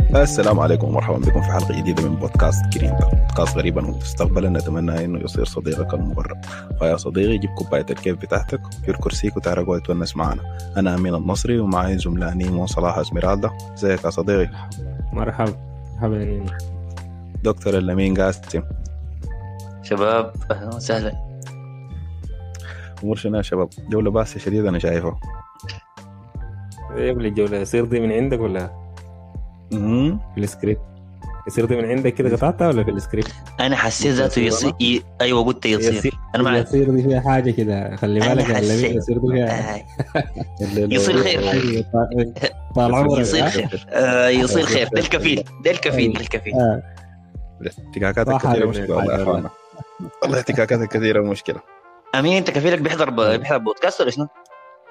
السلام عليكم ومرحبا بكم في حلقة جديدة من بودكاست جرينتا، بودكاست غريبا ومستقبلا نتمنى انه يصير صديقك المقرب. فيا صديقي جيب كوباية الكيف بتاعتك وكير كرسيك وتعرق وتونس معنا. انا امين النصري ومعي زملائي وصلاح اسميرالدا. ازيك يا صديقي؟ مرحبا يا نيني. دكتور الامين قاسم. شباب اهلا وسهلا. امور شنو يا شباب؟ جولة باسة شديدة انا شايفها. ايه قبل الجولة يصير دي من عندك ولا في السكريبت؟ يصير دي من عندك كده قطعتها ولا في السكريبت؟ انا حسيت ذاته يصير ايوه قلت يصير. انا معك. يصير دي فيها حاجة كده، خلي بالك يا اللي يصير دي فيها يصير خير. طال عمرك يصير خير. يصير خير. ده الكفيل الاحتكاكات الكثيرة مشكلة والله يا اخوانا. والله الاحتكاكات الكثيرة مشكلة. امين انت كفيلك بيحضر بودكاست ولا شنو؟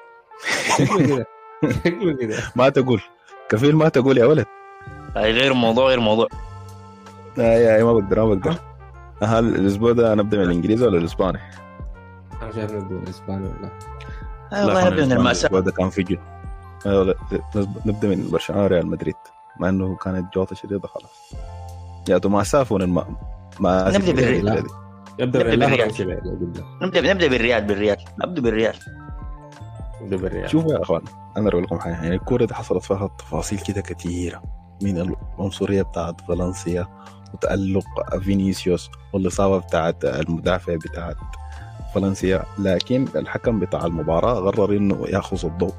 شكله كده ما تقول كفيل، ما تقول يا ولد. غير موضوع. اي ما بقدر. هل الاسبوع ده نبدا من الانجليزي ولا الاسباني؟ انا شايف نبدا من الاسباني والله. والله نبدا من المأساة. الاسبوع ده كان في جد. نبدا من برشلونة ريال مدريد، مع انه كانت جوطة شديدة خلاص. يا تو ما سافون ما نبدا بالريال. نبدا بالريال. شوفوا يا اخوان، انا اقول لكم حاجه، يعني الكوره دي حصلت فيها تفاصيل كده كثيره، من العنصريه بتاعت فالنسيا وتألق فينيسيوس والاصابه بتاعت المدافع بتاعت فالنسيا، لكن الحكم بتاع المباراه قرر انه ياخذ الضوء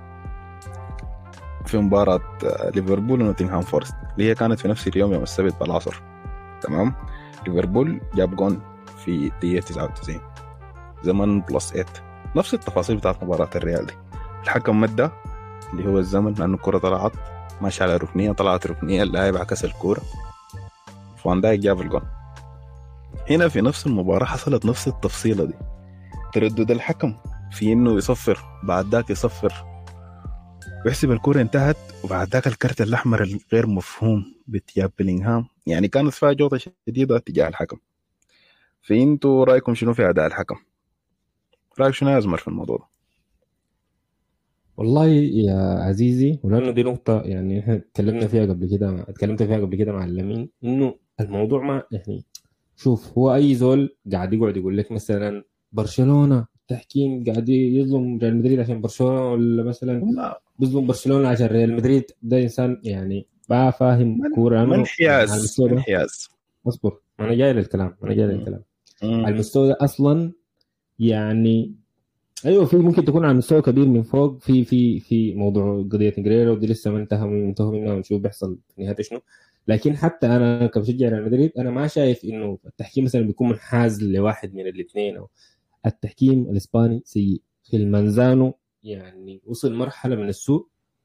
في مباراه ليفربول ونوتنغهام فورست اللي هي كانت في نفس اليوم، يوم السبت بالعصر. تمام. ليفربول جاب جون في دقيقه 99 زمن بلس 8. نفس التفاصيل بتاعت مباراة الريال دي. الحكم مدى اللي هو الزمن لأنه الكرة طلعت ماشي على ركنية، طلعت ركنية، اللاعب عكس الكرة، فان دايك جاب الجون. هنا في نفس المباراة حصلت نفس التفصيلة دي، تردد الحكم في إنه يصفر، بعد ذاك يصفر ويحسب الكرة انتهت، وبعد ذاك الكرت الأحمر الغير مفهوم بتياب بلينغهام. يعني كانت فيها جوطة شديدة تجاه الحكم. فإنتوا رأيكم شنو في أداء الحكم؟ رأيك شنو يزمر في الموضوع ده؟ والله يا عزيزي، ولأنه دي نقطة يعني احنا اتكلمت فيها قبل كده مع اللمين، انه الموضوع ما يعني شوف، هو اي زول قاعد يقول لك مثلا برشلونة تحكيم قاعد يظلم ريال مدريد عشان برشلونة، ولا مثلا بيظلم برشلونة عشان ريال مدريد، ده انسان يعني ما فاهم كورة. منحياز. اصبر، انا جاي للكلام على المستوى ده اصلا. يعني ايوه، في ممكن تكون على مستوى كبير من فوق في موضوع قضيه نجريرا، ودي لسه ما انتهى منها ونشوف بيحصل في نهايه شنو. لكن حتى انا كمشجع ريال مدريد انا ما شايف انه التحكيم مثلا بيكون منحاز لواحد من الاثنين، او التحكيم الاسباني سيء في المنزانو، يعني وصل مرحله من السوء.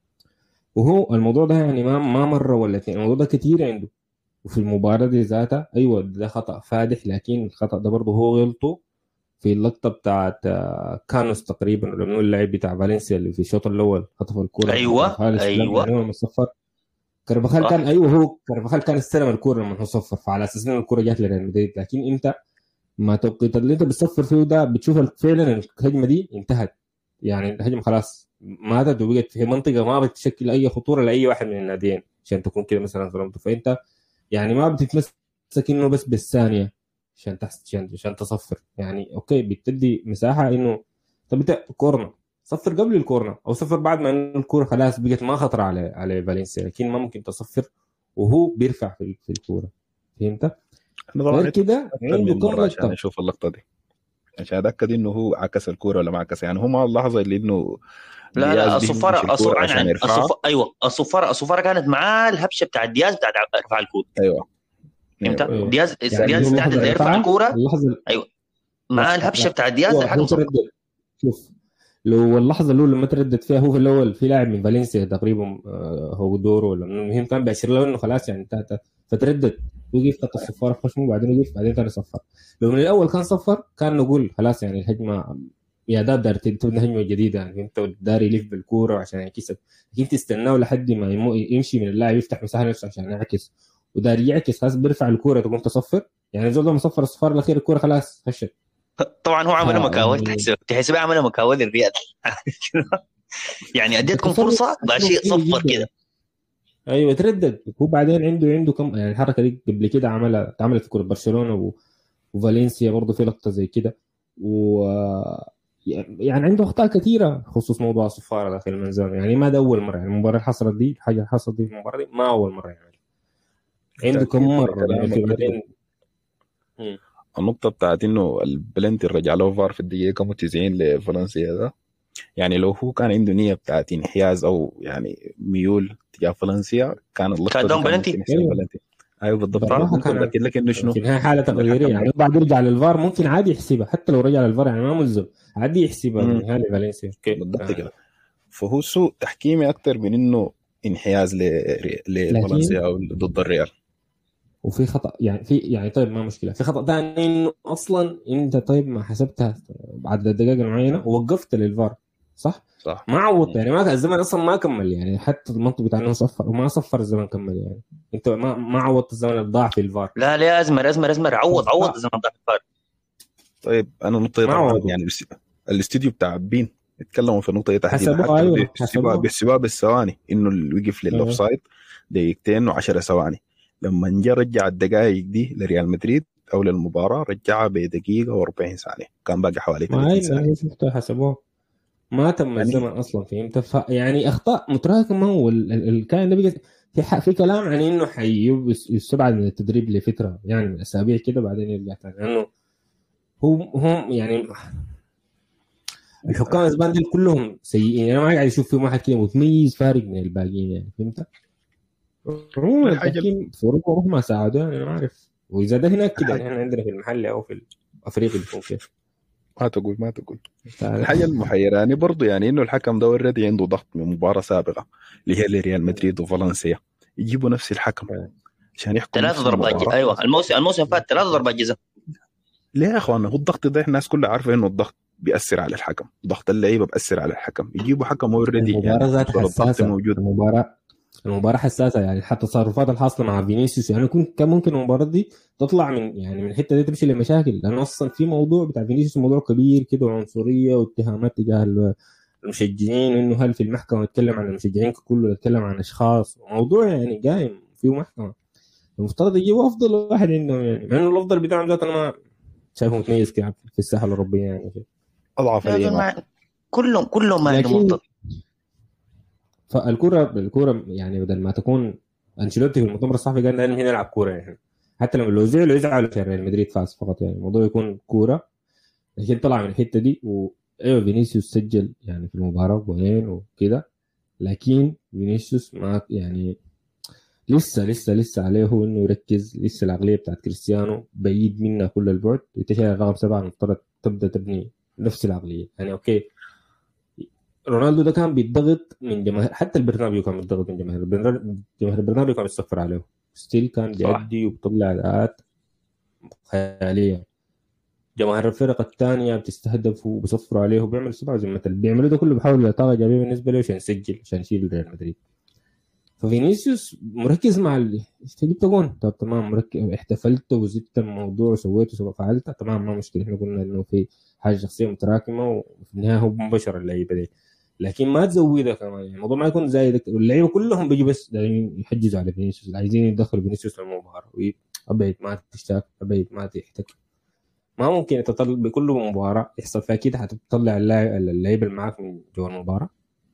وهو الموضوع ده يعني ما مره ولا اثنين، الموضوع ده كتير عنده. وفي المباراه دي ذاتها ايوه ده خطا فادح، لكن الخطا ده برضه هو غلطه في اللقطه بتاعت كانوس تقريبا، ولا منو اللاعب بتاع فالنسيا اللي في الشوط الاول خطف الكوره. ايوه يعني هو مصفر كارفاخال كان كارفاخال كان استلم الكوره لما هو صفر، فعلى اساس ان الكوره جات لريال مدريد. لكن انت ما توقيت اللي انت بتصفر فيه ده بتشوف فعلا الهجمه دي انتهت، يعني الهجمه خلاص ماتت وبقت في منطقه ما بتشكل اي خطوره لاي واحد من الناديين عشان تكون كده مثلا ظلمته. فانت يعني ما بتتمسك انه بس بالثانيه عشان تصفر. يعني اوكي بتدي مساحه انه طب انت كورنر صفر قبل الكورنر، او صفر بعد ما انه الكوره خلاص بقت ما خطر على فالنسيا، لكن ما ممكن تصفر وهو بيرفع في الكوره. فهمت؟ غير كده عنده كم لقطه عشان اشوف اللقطه دي عشان اتاكد انه هو عكس الكوره ولا ما عكس. يعني هو ما اللحظه اللي انه لا الصفاره كانت معاه الهبشه بتاع دياز بتاع رفع الكوره. ايوه فهمت؟ دياز استعد يرفع الكوره. ايوه مع الهبشه بتاع دياز الحكم صفر. شوف لو اللحظه الاولى لما تردد فيها هو في الاول في لاعب من فالنسيا تقريبا هو دوره ولا المهم كان بيشير له انه خلاص يعني انتهت، فتردد وقف خط الصفاره خشمه بعدين وقف بعدين كان صفر. لو من الاول كان صفر كان نقول خلاص يعني الهجمه يا دار تبدا هجمه جديده، يعني انت داري يلف بالكوره عشان يكسب، لكن تستناه لحد ما يمشي من اللاعب يفتح مساحه نفسه عشان يعكس، وداري يعكس خلاص بيرفع الكوره تقوم تصفر. يعني زول ده مصفر الصفار الاخير الكوره خلاص هشت. طبعا هو عمل مكاول، تحسب عمل مكاول الرياض يعني اديتكم فرصه ماشي صفر كده. ايوه تردد. هو بعدين عنده كم يعني الحركه دي قبل كده عملت في كره برشلونه وفالنسيا برضه في لقطه زي كده. و يعني عنده اخطاء كثيره خصوص موضوع الصفاره داخل المنزل. يعني ما ده اول مره، يعني المباراه اللي حصلت دي، الحاجه اللي حصلت دي في المباراه دي ما اول مره يعني. عنده كم تأكيد مره كلامك برضه. بعدين. النقطة بتاعت إنه البلنتي رجع له فار في الدقيقة 90 لفالنسيا ده، يعني لو هو كان عنده نية بتاعت انحياز أو يعني ميول تجاه فالنسيا كان اللقطة دي دون كان بلنتي. ممكن يحسب بلنتي. أيوه بالضبط. بالراحه ممكن كان لكن إنه شنو في النهايه حاله إنه تقديريه الحكم يعني. ده. بعد يرجع للفار ممكن عادي يحسبها، حتى لو رجع للفار يعني ما ملزم، عادي يحسبها مم. بالنهايه لفالنسيا. اوكي بالضبط كده. فهو سوء تحكيمي أكتر من إنه انحياز لكن لفالنسيا أو ضد الريال. وفي خطا يعني، طيب ما مشكله، في خطا ثاني انه اصلا انت طيب ما حسبتها بعد الدقائق المعينه ووقفت للفار، صح؟ صح. ما عوضت يعني، ما الزمن اصلا ما كمل يعني، حتى المنطق بتاع انه صفر وما صفر الزمن كمل يعني. انت ما عوضت الزمن اللي ضاع في الفار. لا لا، ازمر عوض الزمن ده. طيب أنا نقطة ما طبعا عوضوا. يعني الاستوديو بتاع بين اتكلموا في النقطة دي تحديدا، حسبوها، حتى ايوه بيحسبوها حسبوها. بيحسبوها بالثواني إنه اللي وقف للأوفسايد دقيقتين و10 ثواني. لما جا رجع الدقائق دي لريال مدريد او للمباراه رجعها بدقيقه و40 ثانيه، كان باقي حوالي ما 30 هي ثانيه. شفتها حسبوها، ما تم يعني الزمن اصلا. فهمت؟ يعني اخطاء متراكمه، والكائن ده بقى في كلام عن انه يستبعد من التدريب لفتره يعني من اسابيع كده بعدين يرجع ثاني، لانه هم يعني الحكام الاسبان دول كلهم سيئين. انا ما قاعد اشوف فيهم واحد كده متميز فارق من الباقيين يعني. فهمت؟ عموما الحاجه التحكيم في اوروبا هم ما ساعدوا يعني، انا ما اعرف. واذا ده هناك كده يعني، احنا عندنا في المحل او في افريقيا بيكون كيف؟ ما تقول الحاجه المحيراني برضو يعني انه الحكم ده اوريدي عنده ضغط من مباراه سابقه اللي هي لريال مدريد وفالنسيا، يجيبوا نفس الحكم عشان يحكم 3 نفس ضربات المباراه. ايوه، الموسم فات 3 ضربات جزاء. ليه يا اخوانا؟ هو الضغط ده الناس كلها عارفه انه الضغط بيأثر على الحكم، ضغط اللعيبه بيأثر على الحكم، يجيبوا حكم اوريدي المباراة يعني ذات مصدر الضغط حساسة. موجود. المباراة حساسة يعني، حتى تصرفات الحاصلة مع فينيسيوس يعني كان ممكن المباراة دي تطلع من الحتة دي تمشي لمشاكل، لأنه أصلا في موضوع بتاع فينيسيوس موضوع كبير كده وعنصرية واتهامات تجاه المشجعين، إنه هل في المحكمة يتكلم عن المشجعين كله يتكلم عن أشخاص، موضوع يعني قايم فيه محكمة. المفترض يجيبوا أفضل واحد عندهم يعني، مع إنه الأفضل بتاعهم ذات أنا ما شايفه متميز كده في الساحة الأوروبية يعني. اضعف الايمان. كلهم ما عندهم لكن منطق. فالكوره يعني بدل ما تكون انشيلوتي في المؤتمر الصحفي قال نحن نلعب كوره يعني، حتى لما لو زعلوا يزعلوا عشان ريال مدريد فاز فقط يعني، الموضوع يكون كوره. لكن طلع من الحته دي ايوه فينيسيوس سجل يعني في المباراه جولين وكده، لكن فينيسيوس ما يعني لسه عليه هو انه يركز. لسه العقليه بتاعت كريستيانو بعيد منها كل البعد، وتشيل رقم 7 المفترض تبدا تبني نفس العقليه يعني. اوكي رونالدو ده كان بيتضغط من جماهير، حتى البرنابيو كان بيتضغط من جماهير البرنابيو كان بيصفر عليه، ستيل كان بيأدي وبيطلع اداءات خياليه. جماهير الفرق الثانيه بتستهدف وبيصفروا عليه وبيعمل سبعه زي ما بيعملوا ده كله، بيحاولوا طاقه ايجابيه بالنسبه له عشان يسجل عشان يشيل ريال مدريد. ففينيسيوس مركز مع جبت جون، طب تمام مركز، احتفلت وزدت الموضوع وسويت وفعلت تمام ما مشكله. احنا قلنا انه في حاجه شخصيه متراكمه وفي النهايه هو مباشر اللعيبه دي، لكن ما تزودها كمان يعني. الموضوع ما يكون زي ده، اللعيبه كلهم بيجوا بس يحجزوا على فينيسيوس، عايزين يدخلوا فينيسيوس للمباراه وابعد ما تشتاك، ابعد ما تحتك. ما ممكن تطلع بكل مباراه يحصل فيها كده هتطلع اللعيبه اللي معاك من جوا المباراه.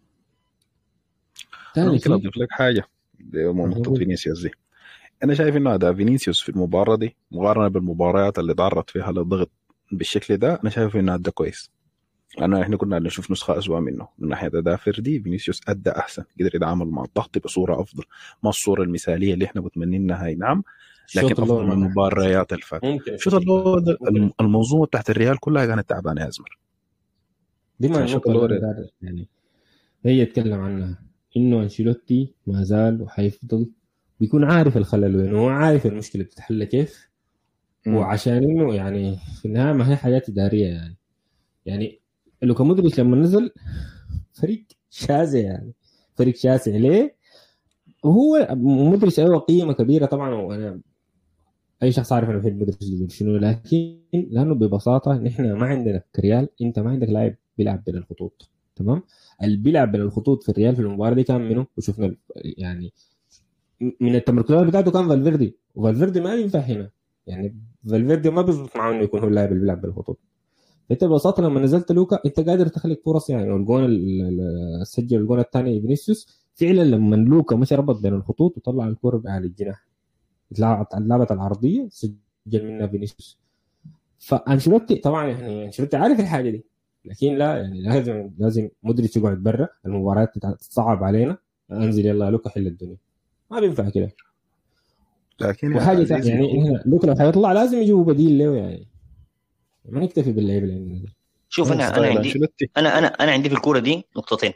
انا ممكن اضيف لك حاجه لنقطه فينيسيوس دي. انا شايف انه اداء فينيسيوس في المباراه دي مقارنه بالمباريات اللي تعرض فيها للضغط بالشكل ده، انا شايف انه ادى كويس. لأنه احنا كنا نشوف نسخة أسوأ منه من ناحية أداء فردي. فينيسيوس أدى أحسن، قدر يتعامل مع الضغط بصورة أفضل، ما الصورة المثالية اللي احنا متمنينها هاي نعم، لكن أفضل من المباريات الفاتحة. شوط المنظومة تحت الريال كلها كانت تعبانة يا أزمر. دي ما النقطة يعني هي يتكلم عنها، إنه أنشيلوتي ما زال وحيفضل بيكون عارف الخلل وين، هو عارف المشكلة بتتحل كيف. وعشان إنه يعني في النهاية ما هي حاجات إدارية يعني لوكا مودريتش لما نزل فريق شاسع يعني، فريق شاسع ليه؟ وهو مودريتش أيوة قيمة كبيرة طبعا، وأنا أي شخص عارف أنا بحب مودريتش شنو، لكن لأنه ببساطة نحن ما عندنا كريال، أنت ما عندك لاعب بيلعب بين الخطوط. تمام؟ اللي بيلعب بين الخطوط في الريال في المباراة دي كان منه، وشفنا يعني من التمركزات بتاعته كان فالفيردي، وفالفيردي ما ينفع هنا، يعني فالفيردي ما بيظبط معه انه يكون هو اللاعب اللي بيلعب بالخطوط. انت ببساطه لما نزلت لوكا انت قادر تخلق فرص يعني. والجون سجل الجون الثاني فينيسيوس فعلا لما لوكا مشى ربط بين الخطوط وطلع الكره باعلى الجناح، اتلعبت العرضيه سجل منها فينيسيوس. فانشيلوتي طبعا يعني انشيلوتي عارف الحاجه دي، لكن لا يعني لازم مودريتش يقعد برا، المباريات تتصعب علينا، انزل يلا لوكا حل الدنيا، ما بينفع كده. لكن وحاجه يعني هنا لوكا لو حيطلع لازم يجيبوا بديل له، يعني ما نكتفي باللعيبه اللي عندنا دي. شوف انا عندي في الكوره دي نقطتين.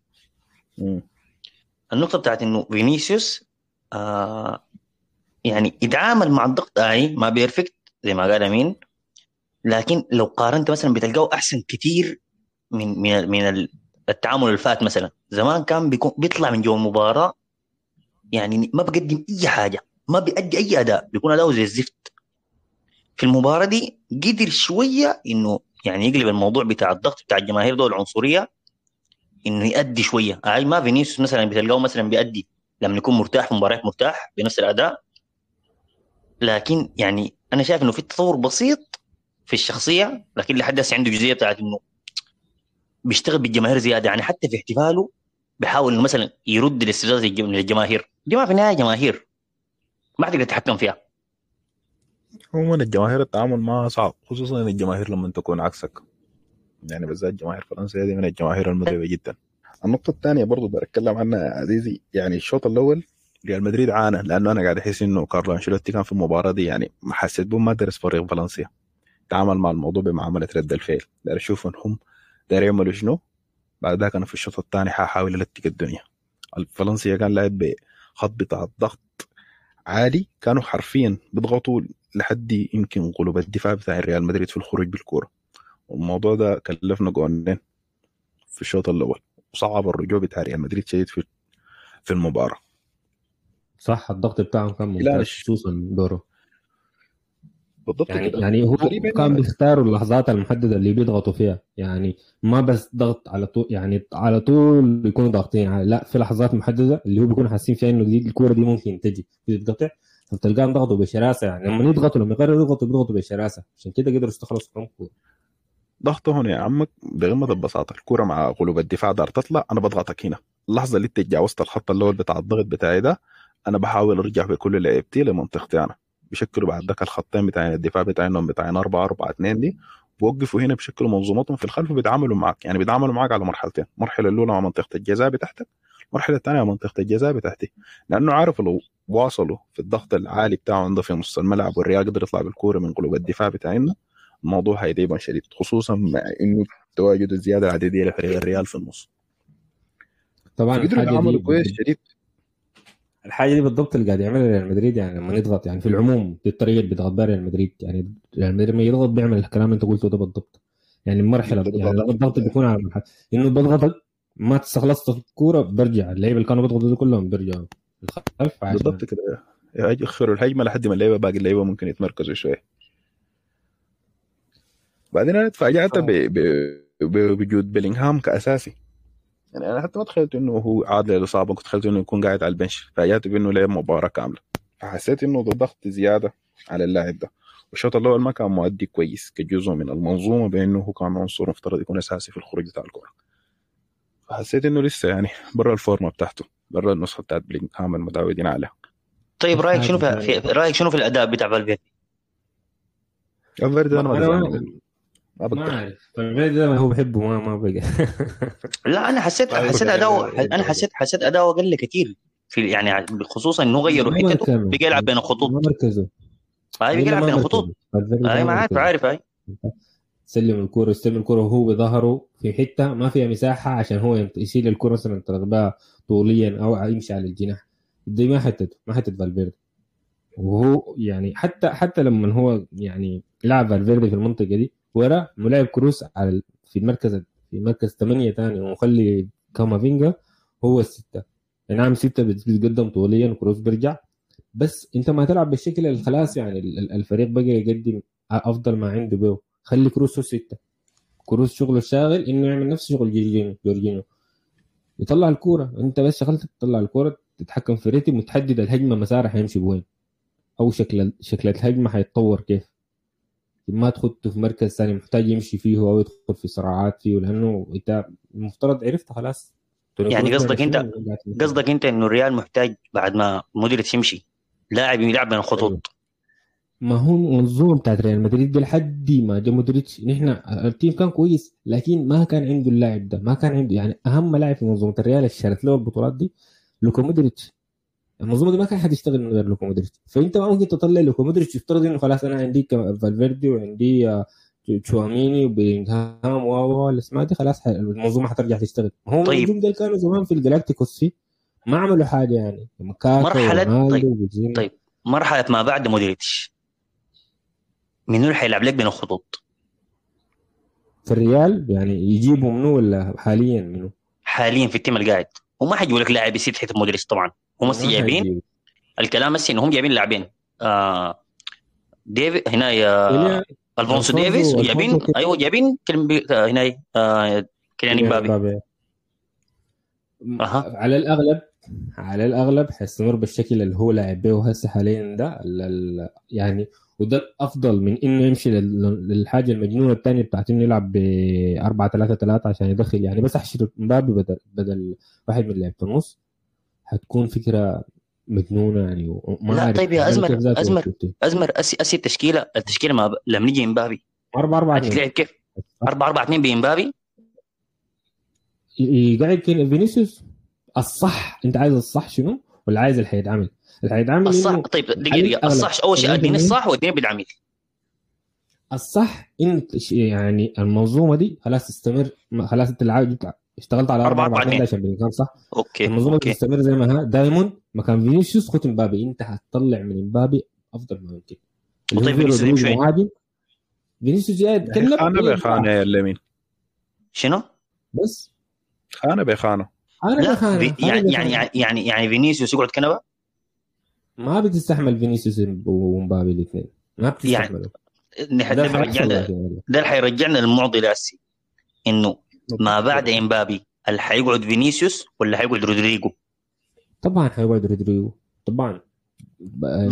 النقطه بتاعت انه فينيسيوس يعني يتعامل مع الضغط ما بيرفكت زي ما قال امين، لكن لو قارنت مثلا بتلقاه احسن كتير من التعامل اللي فات. مثلا زمان كان بيطلع من جوا المباراه يعني ما بيقدم اي حاجه، ما بيأدي اي اداء، بيكون اداؤه زي الزفت. في المباراه دي قدر شويه انه يعني يقلب الموضوع بتاع الضغط بتاع الجماهير دول العنصريه، انه يأدي شويه. ما فينيسيوس مثلا بتلقاه مثلا بيأدي لما يكون مرتاح في مباريات مرتاح بنفس الاداء، لكن يعني انا شايف انه في تطور بسيط في الشخصيه، لكن لحد هسه عنده جزئيه بتاعت انه بيشتغل بالجماهير زياده. يعني حتى في احتفاله بيحاول انه مثلا يرد الاستفزاز للجماهير دي، ما في النهايه جماهير ما حتقدر تتحكم فيها. عموما الجماهير التعامل معها صعب، خصوصا الجماهير لما تكون عكسك، يعني بالذات جماهير فرنسا دي من الجماهير المتعبه جدا. النقطه الثانيه برضو بتكلم عنها يا عزيزي، يعني الشوط الاول ريال مدريد عانى، لانه انا قاعد احس انه كارلو انشيلوتي كان في المباراه دي يعني ما حسيت بهم ما درس فريق فالنسيا، تعامل مع الموضوع بمعامله رد الفعل، داير اشوف انهم داير يعملوا شنو. بعد ذاك انا في الشوط الثاني حاحاول التك الدنيا. فالنسيا كان لاعب بخط بتاع الضغط عالي، كانوا حرفيا بيضغطوا لحد يمكن غلوب الدفاع بتاع ريال مدريد في الخروج بالكوره، والموضوع ده كلفنا جولين في الشوط الاول، وصعب الرجوع بتاع ريال مدريد شديد في المباراه. صح الضغط بتاعهم كان ممتاز خصوصا دوره بالضبط يعني كده. يعني هو كان بيختاروا اللحظات المحدده اللي بيضغطوا فيها، يعني ما بس ضغط على طول، يعني على طول بيكونوا ضاغطين على، لا في لحظات محدده اللي هو بيكونوا حاسين فيها انه دي الكوره دي ممكن تجي تتقطع، فبتلقاهم ضغطوا بشراسه. يعني لما يضغطوا لما يقرروا يضغطوا بشراسه، عشان كده قدروا يستخلصوا كم كوره. ضغطه هنا يا عمك بغمة البساطه، الكوره مع غلوب الدفاع دار تطلع، انا بضغطك هنا، اللحظه اللي تجاوزت الخط الاول بتاع الضغط بتاعي ده انا بحاول ارجع بكل لعيبتي لمنطقتي انا، بشكلوا بعد ذاك الخطين بتاعين الدفاع بتاعهم بتاعين 4-4-2 دي، بوقفوا هنا بشكل منظومتهم في الخلف، بيتعاملوا معك، يعني بيتعاملوا معك على مرحلتين، المرحله الاولى مع منطقه الجزاء بتاعتك، المرحله الثانيه مع منطقه الجزاء بتاعتي، لانه عارف لو واصلوا في الضغط العالي بتاعهم ده في نص الملعب والريال قدر يطلع بالكوره من قلوب الدفاع بتاعنا، الموضوع هيضيبا شديد، خصوصا مع انه تواجد الزياده العدديه لفريق الريال في النص. طبعا الحاجه دي كويس شديد. الحاجه دي بالضبط اللي قاعد يعملها ريال مدريد، يعني لما نضغط يعني في العموم دي الطريقه اللي بيضغط بها ريال مدريد، يعني ريال مدريد لما يضغط بيعمل الكلام اللي انت قلته ده بالضبط، يعني المرحله يعني الضغط بيكون على المرحله انه بضغطك ما تستخلصت الكوره برجع، اللعيبه اللي كانوا بيضغطوا كلهم بيرجعوا الخلف بالضبط كده، يأخروا الهجمه لحد ما اللعيبه باقي اللعيبه ممكن يتمركزوا شويه. بعدين انا اتفاجأت بوجود بيلينغهام كاساسي، يعني انا حتى ما تخيلت انه هو عاد للاصابه، كنت تخيلت انه يكون قاعد على البنش، فاجأت بانه لعب مباراه كامله، فحسيت انه ده ضغط زياده على اللاعب ده. والشوط الاول ما كان مؤدي كويس كجزء من المنظومه، بانه هو كان عنصر مفترض يكون اساسي في الخروج بتاع الكره، فحسيت انه لسه يعني برا الفورمه بتاعته، برا النسخه بتاعت بلينغهام المتعودين عليها. طيب رايك شنو في الاداء بتاع فالفيردي؟ فالفيردي انا ما عارف فالفيردي ده هو بحبه ما بقى لا انا حسيت اداؤه اقل كتير في، يعني خصوصا انه غيروا حتته بقى يلعب بين الخطوط، ما مركزه بقى يلعب بين الخطوط. ما عارف سلم الكرة وهو بظهره في حتة ما فيها مساحة عشان هو يشيل الكرة مثلا ترغبها طوليا أو يمشي على الجناح، دي ما حتة فالفيردي. وهو يعني حتى لما هو يعني لعب فالفيردي في المنطقة دي ورا ملاعب كروس على في مركز 8 تاني، ومخلي كامافينجا هو الستة. نعم 6 بيتقدم طوليا وكروس بيرجع، بس انت ما تلعب بالشكل الخلاص، يعني الفريق بقى يقدم افضل ما عنده بيه، خلي كروس 6. كروس شغله الشاغل انه يعمل نفس شغل جورجينيو يطلع الكوره، انت بس شغلتك تطلع الكوره تتحكم في الريتم وتحدد الهجمه مسارها هيمشي بوين، او شكل الهجمه هيتطور كيف. ما تخطه في مركز ثاني محتاج يمشي فيه او يدخل في صراعات فيه، لانه انت المفترض عرفت خلاص. يعني قصدك انت انه الريال محتاج بعد ما مودريتش يمشي لاعب يلعب بين الخطوط. ما هو منظومه بتاعت ريال مدريد دي لحد ما جا مودريتش، نحن التيم كان كويس لكن ما كان عنده اللاعب ده، ما كان عنده يعني اهم لاعب في منظومه الريال اللي شارت له البطولات دي لوكا مودريتش. المنظومه دي ما كان حد يشتغل من غير لوكا مودريتش، فانت ما ممكن تطلع لوكا مودريتش يفترض انه خلاص انا عندي فالفيردي وعندي تشواميني وبيلينغهام والاسماء دي خلاص المنظومه حترجع تشتغل. هو طيب النجوم دول كانوا زمان في الجلاكتيكوس ما عملوا حاجه يعني مرحله. طيب مرحله ما بعد مودريتش منو اللي حيلعب لك بين الخطوط في الريال؟ يعني يجيبوا منو ولا حاليا منو؟ حاليا في التيم القاعد وما حيجيبوا لك لاعب يسيب حته مودريتش طبعا. هم جايبين الكلام بس انهم جايبين لاعبين ديفي هنا يا الفونسو ديفيس، وجايبين ايوه جايبين هنا كيليان امبابي. على الاغلب حيستمر بالشكل اللي هو لاعب به هسه حاليا ده يعني، وده افضل من انه يمشي للحاجه المجنونه الثانيه بتاعت انه يلعب ب 4-3-3 عشان يدخل يعني بس احشر امبابي بدل واحد من لعيبه النص. هتكون فكره مجنونه يعني. وما لا طيب يا ازمر اسي التشكيله ما لما نيجي امبابي 4-4-2 كيف 4-4-2 بامبابي يقعد فينيسيوس. الصح انت عايز الصح شنو ولا عايز اللي هيتعمل الصح؟ طيب دقيقه الصح اول شيء اديني الصح واديني بيتعمل الصح. انت يعني المنظومه دي خلاص تستمر، خلاص انت اشتغلت على 4-4-2 عشان بيلينغهام صح. اوكي المنظومه تستمر زي ما دايما مكان فينيسيوس خد امبابي، انت هتطلع من امبابي افضل ما ممكن. طيب فينيسيوس مهاجم، فينيسيوس جاي يتكلم خانه بخانه يا اليمين شنو بس خانه بخانه. يعني فينيسيوس يقعد كنبه ما بتستحمل فينيسيوس ومبابي الاثنين ما بتستحملوا. ده حيرجعنا للمعضله هسه انه ما بعد امبابي اللي حيقعد فينيسيوس ولا حيقعد رودريجو؟ طبعا حيقعد رودريجو طبعا. ده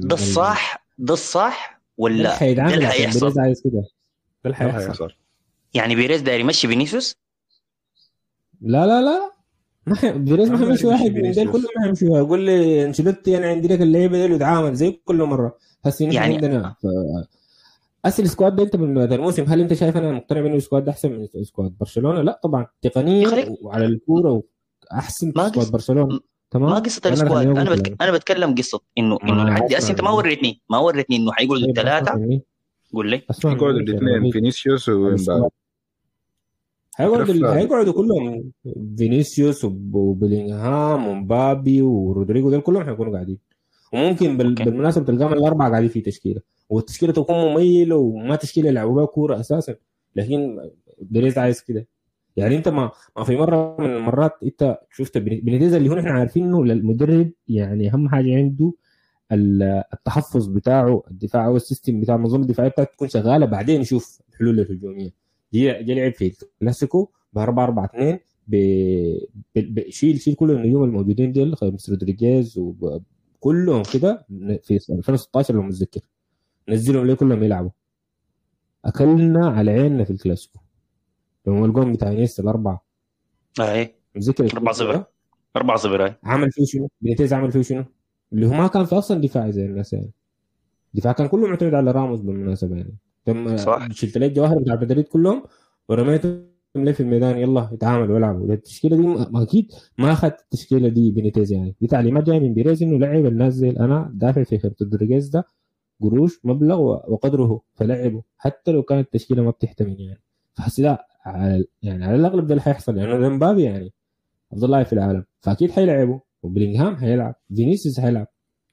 الصح ولا ده اللي حيحصل؟ ده اللي حيحصل. يعني بيريز داير يمشي فينيسيوس؟ لا بيريز ما حيمشي واحد من دول كلهم، ما حيمشي. يقول لي انشيلوتي انا عندي لك اللعيبه دي ويتعامل زي كل مره. هسه يعني عندنا اسال سكواد ده انت من هذا الموسم، هل انت شايف انا مقتنع انه السكواد ده احسن من سكواد برشلونه؟ لا طبعا تقنيا وعلى الكوره احسن سكواد برشلونه تمام. ما قصه السكواد، انا بتكلم قصه انه لحد هسه انت ما وريتني انه حيقعدوا الثلاثه. قول لي يقعدوا الاثنين فينيسيوس ومبابي. هيقعدوا كلهم فينيسيوس وبيلينغهام ومبابي ورودريجو دول كلهم هيكونوا قاعدين. وممكن بالمناسبه تلقاهم الاربعه قاعدين في تشكيله، والتشكيله تكون مميله وما تشكيله يلعبوا بها كوره اساسا، لكن بيريز عايز كده. يعني انت ما في مره من المرات انت شفت بينيتيز اللي هو احنا عارفين انه المدرب يعني اهم حاجه عنده التحفظ بتاعه، الدفاع او السيستم بتاع المنظومه الدفاعيه بتاعته تكون شغاله، بعدين يشوف الحلول الهجوميه. جي لعب في الكلاسيكو ب 4-4-2 شيل كل النجوم الموجودين دول، خمس رودريجيز وكلهم كده في 2016 لو متذكر، نزلهم ليه كلهم يلعبوا. اكلنا على عيننا في الكلاسيكو لما الجون بتاع نيس الاربعه متذكر 4-0 عمل فيه شنو بينيتيز؟ عمل فيه شنو اللي هو ما كان في اصلا دفاعي زي الناس يعني. الدفاع كان كله معتمد على راموس بالمناسبه يعني. لما شلت لي الجواهر بتاع مدريد كلهم ورميتهم ليه في الميدان يلا يتعامل ويلعبوا. التشكيله دي ما اكيد ما اخذت التشكيله دي بينيتيز يعني، دي تعليمات جايه من بيريز انه لعب الناس زي انا دافع في خير رودريجيز ده قروش مبلغ وقدره فلعبه حتى لو كانت التشكيله ما بتحتمل يعني. فحس ده يعني على الاغلب ده اللي حيحصل يعني. امبابي يعني افضل لاعب في العالم فاكيد حيلعبوا، وبلينغهام حيلعب، فينيسيوس حيلعب،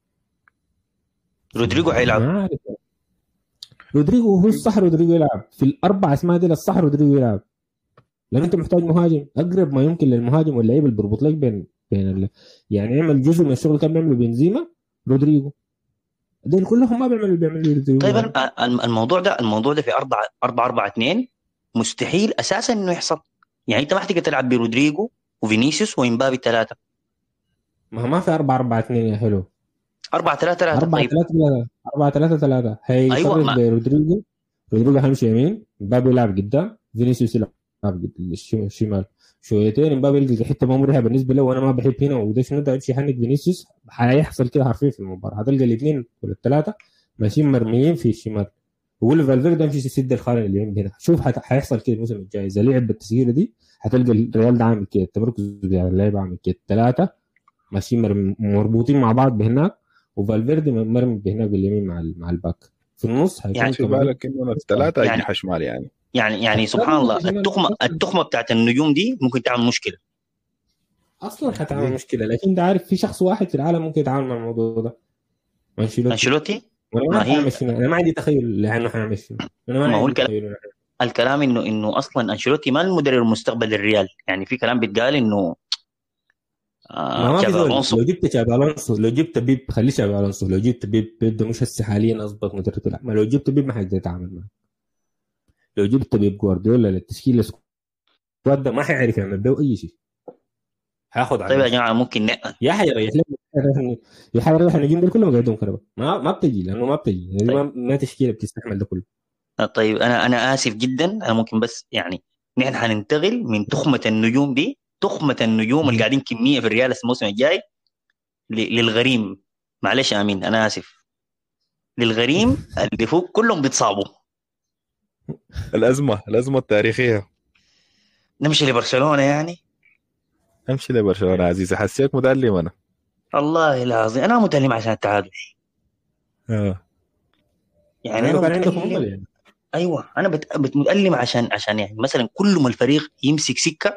رودريجو حيلعب. رودريجو هو الصح، رودريجو يلعب في الاربع اسماء دي الصح، رودريجو يلعب لان انت محتاج مهاجم اقرب ما يمكن للمهاجم واللعيب اللي بيربط لك بين يعني يعمل جزء من الشغل كان بيعمله بنزيما رودريجو. دول كلهم ما بيعملوا رودريجو. طيب الموضوع ده في 4-4-2 مستحيل اساسا انه يحصل. يعني انت ما حتقدر تلعب برودريجو وفينيسيوس وامبابي الثلاثه. ما في 4-4-2 يا حلو. 4-3-3. طيب 4-3-3 ايوه هيفرق ما برودريجو. رودريجو هيمشي يمين، مبابي يلعب قدام، فينيسيوس يلعب الشمال شويتين. مبابي يلقى حته ما مريحه بالنسبه له، وانا ما بحب هنا، وده شنو ده يمشي يحنك فينيسيوس. حيحصل كده حرفيا في المباراه، هتلقى الاثنين ولا الثلاثه ماشيين مرميين في الشمال، وقول فالفيردي يمشي يسد الخانه اللي عند هنا. شوف حيحصل كده الموسم الجاي اذا لعب بالتسجيله دي، هتلقى الريال ده عامل كده، التمركز بتاع اللعيبه عامل كده، ثلاثه ماشيين مربوطين مع بعض بهناك، وفالفيردي مرمي بهناك باليمين مع الباك. في النص هيكون يعني في كامافينجا. بالك انه الثلاثه يعني اجنحه شمال يعني. يعني سبحان الثلاثة الله، شمال. التخمه بتاعت النجوم دي ممكن تعمل مشكله. اصلا حتعمل دي مشكله، لكن انت عارف في شخص واحد في العالم ممكن يتعامل مع الموضوع ده، انشيلوتي. انشيلوتي. وانا ما ما عارف هي هيعمل شنو، انا ما عندي تخيل لانه حيعمل شنو، انا ما ما هو عندي تخيل. الكلام انه اصلا انشيلوتي ما المدرب المستقبل للريال. يعني في كلام بيتقال انه ما في تشابي زول، الونسو. لو جبت تشابي الونسو، لو جبت بيب، خليه تشابي الونسو، لو جبت بيب ده مش هسه حاليا اضبط مدرب، لا ما لو جبت بيب ما حيقدر يتعامل معه. لو جبت بيب جوارديولا للتشكيل السكواد ده ما حيعرف يعمل به اي شيء، هياخد على طيب يا نفسه. جماعه ممكن يا حيريح لهم، يا حيريح النجوم دول كلهم قاعدين كهرباء، ما بتجي، لانه ما بتجي يعني، طيب ما تشكيله بتستحمل ده كله. طيب انا اسف جدا، انا ممكن بس يعني نحن حننتقل من تخمه النجوم دي، تخمه النجوم اللي قاعدين كميه في الريال الموسم الجاي، للغريم. معلش امين انا اسف، للغريم اللي فوق كلهم بيتصابوا. الازمه التاريخيه. نمشي لبرشلونه يعني. امشي لبرشلونه عزيزي، حسيت متألم انا. والله العظيم انا متألم عشان التعادل. اه يعني لانه انا كان عندكم متألم. امل يعني. ايوه انا متألم عشان يعني مثلا كل ما الفريق يمسك سكه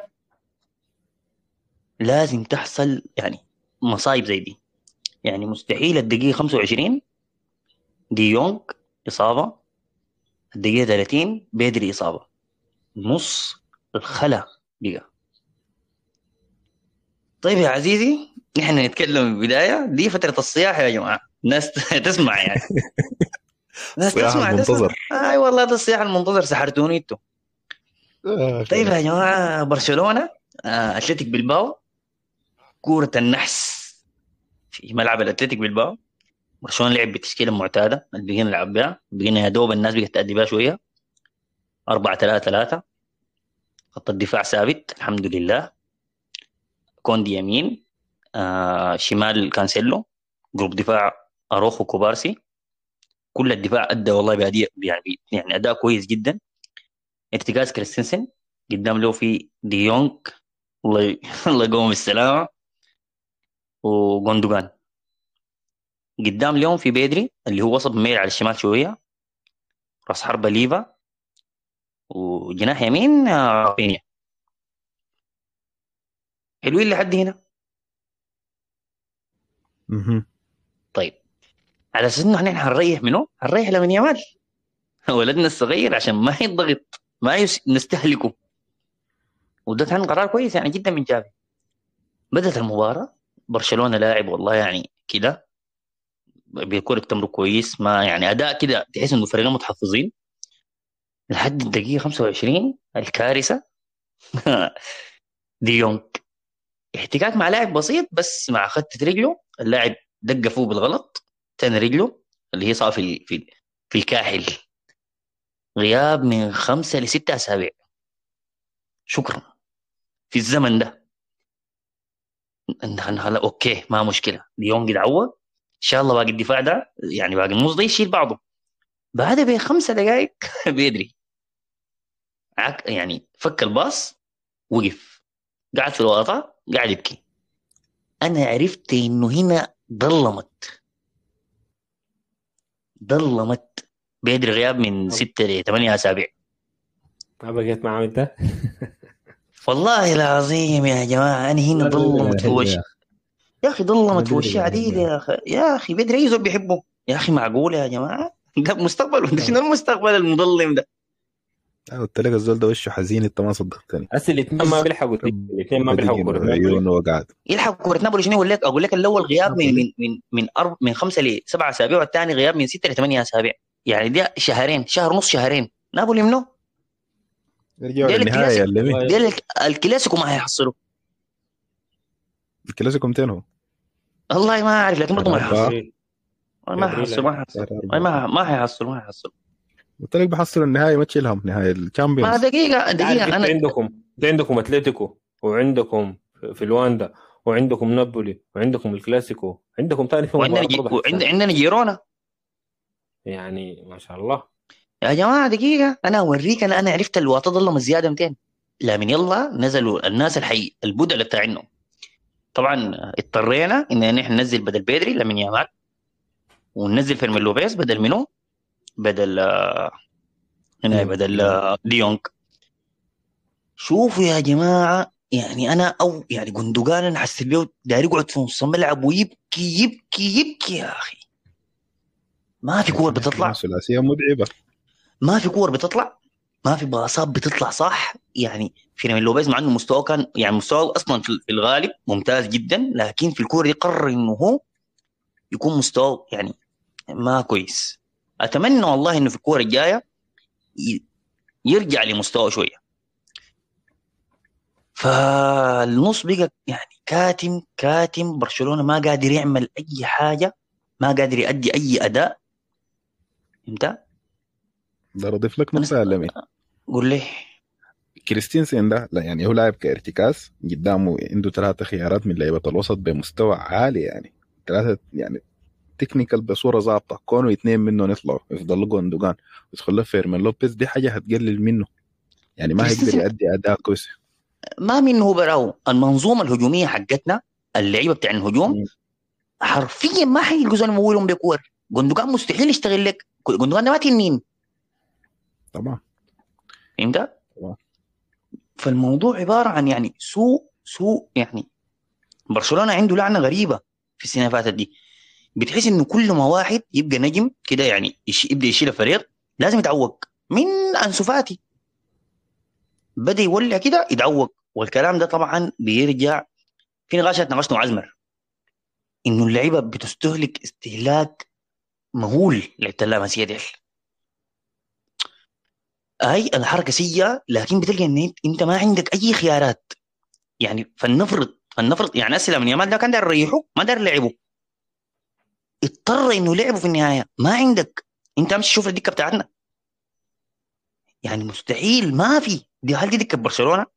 لازم تحصل يعني مصايب زي دي. يعني مستحيل الدقيقه 25 دي يونغ اصابه، الدقيقه 30 بيدري اصابه، نص الخلا بقى. طيب يا عزيزي، نحن نتكلم من البدايه دي فتره الصياح يا جماعه، الناس تسمع يعني، الناس الصياح تسمع. المنتظر. اي والله ده الصياح المنتظر، سحرتوني انتوا. طيب يا جماعه برشلونه اتلتيك بلباو، كوره النحس في ملعب الاتلتيك بلباو. برشلونه لعب بالتشكيله المعتاده اللي بقينا نلعب بها، بقينا يا دوب الناس بقت تأدي بها شويه. 4-3-3، خط الدفاع ثابت الحمد لله، كوندي يمين، شمال كانسيلو، جروب دفاع اروخو كوبارسي. كل الدفاع ادى والله باداء يعني اداء كويس جدا. ارتكاز كريستنسن، قدام له في ديونج، الله الله يقوم بالسلامه، وغوندوغان. قدام اليوم في بيدري اللي هو وسط ميل على الشمال شويه، راس حربة ليفا، وجناح يمين رافينيا. حلوين لحد هنا. مهم. طيب على اساس انه احنا هنريح منه، هنريح لمن يامال ولدنا الصغير عشان ما يضغط، ما نستهلكه. وده كان قرار كويس يعني جدا من جافي. بدأت المباراة، برشلونة لاعب والله يعني كده بكرة تمر كويس، ما يعني أداء كده تحس إنه فريقين متحفظين لحد الدقيقة 25 الكارثة. ديونج احتكاك مع لاعب بسيط بس مع خدة رجله، اللاعب دق فوق بالغلط، تاني رجله اللي هي صافي في الكاحل. غياب من 5 ل6 أسابيع. شكرا. في الزمن ده هلا اوكي ما مشكله، ديونج يتعوض ان شاء الله، باقي الدفاع ده يعني باقي النص ده يشيل بعضه. بعد ب5 دقائق بيدري يعني فك الباص، وقف، قاعد في الوسط قاعد يبكي. انا عرفت انه هنا ضلمت بيدري غياب من 6 ل8 أسابيع. ما بقيت معاه انت. والله العظيم يا جماعه انا هنا لا ضلمت في حلو وشي. يا يا اخي ضلمت في وشي بدري حلو عديل يا يا اخي، يا اخي بدري اي زول بيحبه يا اخي، معقول يا جماعه؟ ده مستقبل ولا أخي. شنو المستقبل المظلم ده؟ قلت لك الزول ده وشه حزين، انت ما صدقتني. هسه الاثنين ما بيلحقوا، الاثنين ما بيلحقوا بدقن كرة نابولي. وعيونه وقعد. يلحق كره نابولي شنو؟ اقول لك الاول غياب نابولي من 5 ل7 أسابيع، والثاني غياب من 6 ل8 أسابيع. يعني ده شهرين، شهر ونص، شهرين. نابولي منه رجعوا ديل للنهايه يا الكلاسيكو، اللمي. ديل الكلاسيكو ما هيحصلوا. الكلاسيكو 200 هو. والله ما اعرف، لكن برضه ما شهر أربعة. يحصل. ما حيحصل شهر ما حيحصل ما حيحصل. قلت لك بحصل النهائي، ما تشيلهم نهائي ما الشامبيونز. دقيقة انت عارف انت انا عندكم اتلتيكو، وعندكم في لواندا، وعندكم نابولي، وعندكم الكلاسيكو، عندكم ثاني في مباراة برضه حتسال. عندنا جيرونا. يعني ما شاء الله. يا جماعة دقيقة، انا اوريك، انا عرفت الواطة ظلم الزيادة 200. لا من يلا نزلوا الناس الحي البدلة بتاعنا. طبعا اضطرينا ان نحن ننزل بدل بيدري لامين يامال، وننزل فيرمين لوبيز بدل منو، بدل هنا بدل ديونج. شوفوا يا جماعة، يعني انا او يعني جندوجان انا حسيت بيه داير يقعد في نص الملعب ويبكي يبكي يبكي يا اخي. ما في كور بتطلع، ثلاثية متعبة، ما في كور بتطلع، ما في باصات بتطلع صح. يعني فيرمين لوبيز مع انه مستواه كان يعني مستواه اصلا في الغالب ممتاز جدا، لكن في الكورة دي قرر انه هو يكون مستواه يعني ما كويس. اتمنى والله انه في الكورة الجاية يرجع لمستواه شوية. فالنص بقى يعني كاتم برشلونة ما قادر يعمل اي حاجة، ما قادر يؤدي اي اداء. فهمت؟ ده اضيف لك نقطة يا لمين. قول لي. كريستينسن ده لا يعني هو لاعب كارتكاز، قدامه عنده 3 خيارات من لعيبة الوسط بمستوى عالي، يعني 3 يعني تكنيكال بصورة ظابطة، كونوا 2 منهم يطلعوا يفضلوا جوندوجان ويدخل له فيرمين لوبيز، دي حاجة هتقلل منه، يعني ما هيقدر كريستنسن يؤدي أداء كويس. ما منه براو، المنظومة الهجومية حقتنا اللعيبة بتاع الهجوم حرفيا ما حيلقوا زول يمولهم بكور. جندوجان مستحيل يشتغل لك، جندوجان ده ما تنين. طبعا. فهمت؟ طبعا. فالموضوع عبارة عن يعني سوء يعني. برشلونة عنده لعنة غريبة في السنة اللي فاتت دي، بتحس انه كل ما واحد يبقى نجم كده يعني يبدا يشيل الفريق لازم يتعوق. من أنسو فاتي بدا يولع كده يتعوق، والكلام ده طبعا بيرجع في نقاشات ناقشنا عزمر انه اللعيبه بتستهلك استهلاك مهول لعيبه اللاماسيه ديل. هاي الحركه سيئه، لكن بتلقى ان انت ما عندك اي خيارات. يعني فلنفرض يعني اسئله من يامال ده كان داير يريحه ما داير لعبه، اضطر انه لعبه في النهايه. ما عندك، انت امشي شوف الدكه بتاعتنا، يعني مستحيل. ما في دي، هل دي دكه برشلونه؟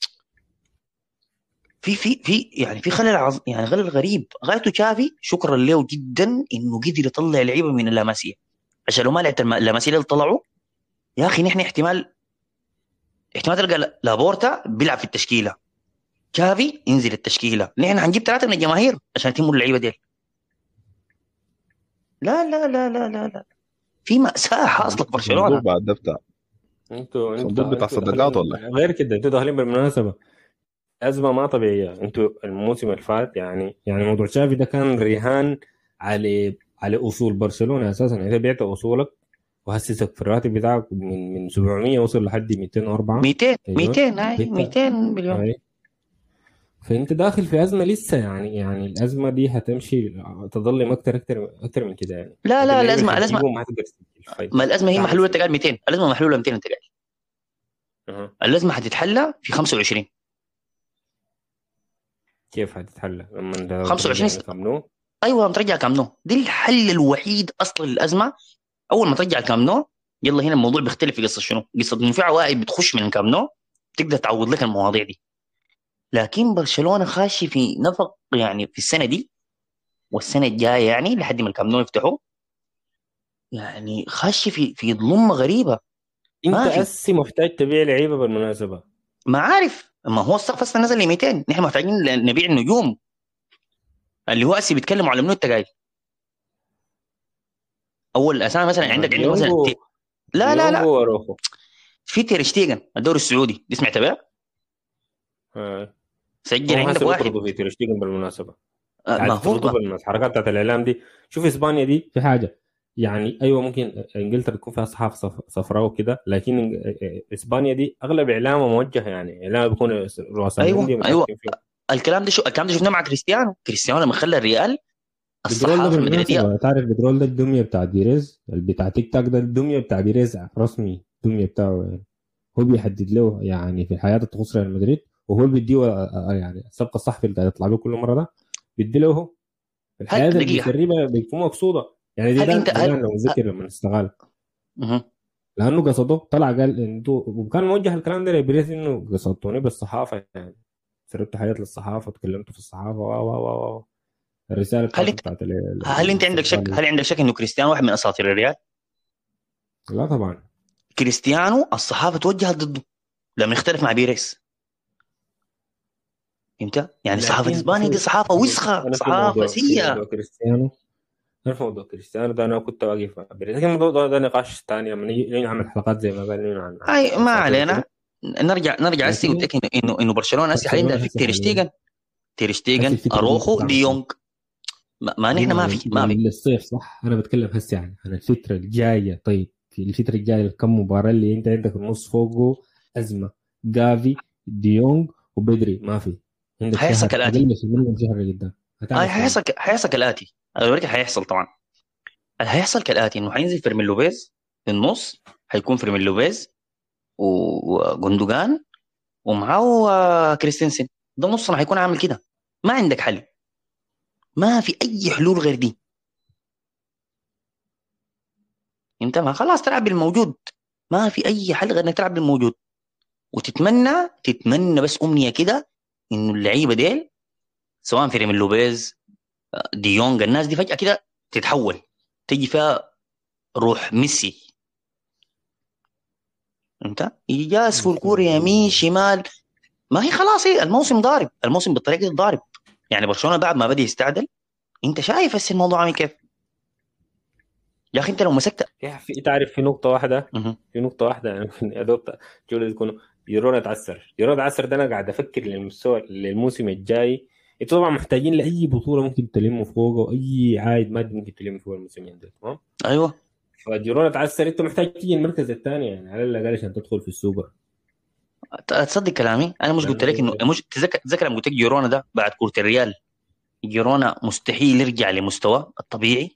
في يعني في خلل يعني خلل غريب غايته. تشافي شكرا له جدا انه قدر يطلع لعيبه من اللاماسيه، عشان لو ما لعبت اللاماسيه اللي طلعوا يا اخي نحن احتمال تلقى لابورتا بيلعب في التشكيله، تشافي ينزل التشكيله، نحن هنجيب 3 من الجماهير عشان يتموا اللعيبه ديل. لا لا لا لا لا لا، في مأساة حاصله في صندوق برشلونه. بعد ده بتاع انتوا صندوق بتاع صدقات والله. غير كده انتوا داخلين بالمناسبة أزمة ما طبيعية. انتوا الموسم اللي فات يعني موضوع تشافي ده كان رهان على أصول برشلونة أساسا. يعني إذا بعت أصولك وهسسك في الراتب بتاعك من 700 وصل لحد 204 200 مليون. 200 مليون. أي. فانت داخل في ازمه لسه، يعني الازمه دي هتمشي تظل اكتر من كده. يعني لا انت لا، اللعيبه الازمه اللي حتجيبهم ما هتقدر تسجل. ما الازمه هي تعمل محلوله. شنو؟ تقال 200، الازمه محلوله 200 تقال. أه. الازمه هتتحلى في 25. كيف هتتحل لما انت 25 ترجع كام نو؟ ايوه ترجع كام نو، دي الحل الوحيد اصلا للازمه. اول ما ترجع كام نو يلا هنا الموضوع بيختلف. في قصه شنو؟ قصه انه في عوائد بتخش من كام نو تقدر تعوض لك المواضيع دي. لكن برشلونه خاشي في نفق يعني في السنه دي والسنه الجايه، يعني لحد ما الكام نو يفتحوا، يعني خاشي في ظلمه غريبه. انت ما في، اسي محتاج تبيع لعيبه بالمناسبه. ما عارف، ما هو السقف اصلا نزل ل 200، نحن محتاجين نبيع النجوم اللي هو اسي بيتكلموا على منو انت قايل. اول اسامي مثلا عندك مثلا لا لا ديونجو لا، واروخو. في تير شتيجن الدوري السعودي دي سمعت بها؟ سجل هم عندك هسه واحد. بيطردوا في تيرشتيجن بالمناسبه. ما عايز هو تفرضوا بالحركات بتاعت الاعلام دي. شوف اسبانيا دي في حاجه، يعني ايوه ممكن انجلترا تكون فيها صحافه صفراء وكده، لكن اسبانيا دي اغلب اعلامها موجه، يعني اعلام بيكون رؤساء الانديه ايوه متحكم فيه. الكلام ده شفناه مع كريستيانو لما خلى الريال بدرول ده الصحافه المدريديه. بالمناسبه تعرف بدرول ده الدميه بتاع بيريز بتاع تيك تاك ده، الدميه بتاع بيريز رسمي، الدميه بتاعه يعني هو بيحدد له يعني في الحياه تخص ريال مدريد، وهو بيديه يعني السبق الصحفي اللي يطلع له كل مره ده بيدي له هو. الحياه اللي بيسربها بيكون مقصوده يعني. زيدان لو ذكر لما استغال لانه قصده طلع قال انتوا، وكان موجه الكلام ده لبريز انه قصدتوني بالصحافه يعني، سربت حاجات للصحافه وتكلمتوا في الصحافه و الرساله بتاعت هل انت عندك شك؟ هل عندك شك انه كريستيانو واحد من اساطير الريال؟ لا طبعا. كريستيانو الصحافه توجهت ضده لما يختلف مع بيريز. انت يعني صحافه اسبانيا دي صحافه وسخه، صحافه سيئه. كريستيانو عارف موضوع كريستيانو ده انا كنت واقف مع بيريز، لكن الموضوع ده نقاش ثاني لما نيجي نعمل حلقات زي ما قال عن اي ما علينا. نرجع هسه قلت لك انه برشلونه هسه حاليا ده في تيرشتيجن اروخو ديونج. ما نحن ما في الصيف صح. انا بتكلم هسه يعني عن الفتره الجايه. طيب في الفتره الجايه الكم مباراه اللي انت عندك النص فوقه ازمه، جافي ديونج وبدري ما في عندك هيحصل كالاتي. هيحصل كالاتي. انا بقول لك هيحصل طبعا. هيحصل كالاتي انه هينزل فيرمين لوبيز في النص، هيكون فيرمين لوبيز وغوندوغان ومعه كريستنسن. ده نصنا هيكون عامل كده. ما عندك حل، ما في اي حلول غير دي. انت ما خلاص تلعب بالموجود، ما في اي حل غير انك تلعب بالموجود تتمنى بس امنيه كده انه اللعيبه ديل سواء فيرمين لوبيز ديونج الناس دي فجاه كده تتحول، تجي فيها روح ميسي. انت يجاز في الكوره يمين شمال. ما هي خلاص هي الموسم ضارب، الموسم بالطريقه دي ضارب. يعني برشلونه بعد ما بدا يستعدل انت شايف هسه الموضوع عامل كيف يا اخي. انت لو مسكت في تعرف في نقطه واحده يعني يا دوب جوله يكون جيرونا تعثر ده. انا قاعد افكر للموسم الجاي. انتوا طبعا محتاجين لاي بطوله ممكن تلموا فوقه واي عائد مادي ممكن تلموا فوق الموسمين ده. تمام ايوه. فجيرونا تعثر، انت محتاج تيجي المركز الثاني يعني على الاقل عشان تدخل في السوبر. تصدق كلامي؟ انا مش قلت لك انه مش تذكر لما قلت لك جيرونا ده بعد كره الريال جيرونا مستحيل يرجع لمستوى الطبيعي.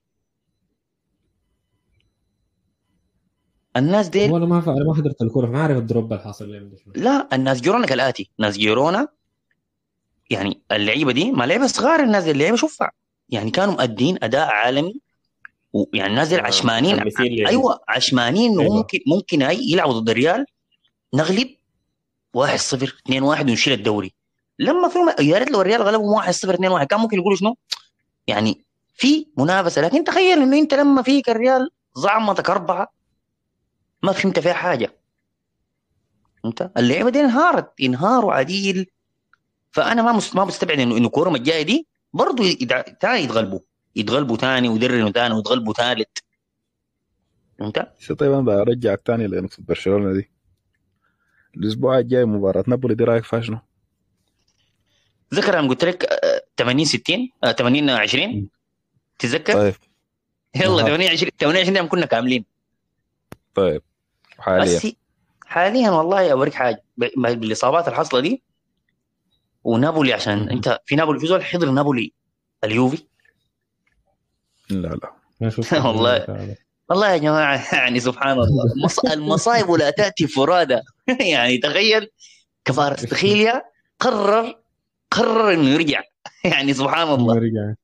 الناس دي انا ما حضرت الكوره ما عارف الدروب اللي حاصل لهم. لا الناس جيرونا كالاتي. ناس جيرونا يعني اللعيبه دي ما لعيبه صغار. الناس اللعيبه شوفها يعني كانوا مؤدين اداء عالمي، ويعني نازل عشمانين. ايوه عشمانين. أيوة. ممكن هاي يلعبوا ضد الريال نغلب 1-0 2-1 ونشيل الدوري. لما فيهم يا ريت لو الريال غلبهم 1-0 2-1 كان ممكن يقولوا شنو يعني في منافسه. لكن تخيل انه انت لما فيك الريال زعمتك 4 ما فهمت فيها حاجه. انت اللعيبه دي انهاروا عديل. فانا ما مستبعد انه كورهم الجايه دي برضه تاني يتغلبوا تاني ويدرنوا تاني ويتغلبوا ثالث. انت طيب انا برجعك تاني لنقطه برشلونه دي. الاسبوع الجاي مباراه نابولي دي رايك فيها شنو؟ ذكر انا قلت لك 80-60 80-20 تتذكر؟ طيب يلا 80-20 كنا كاملين. طيب حاليا والله اوريك حاجه بالاصابات الحاصله دي ونابولي. عشان انت في نابولي في زول حضر نابولي اليوفي. لا والله يا جماعه يعني سبحان الله المصايب لا تاتي فرادى. يعني تخيل كفارستخيليا قرر انه يرجع. يعني سبحان الله.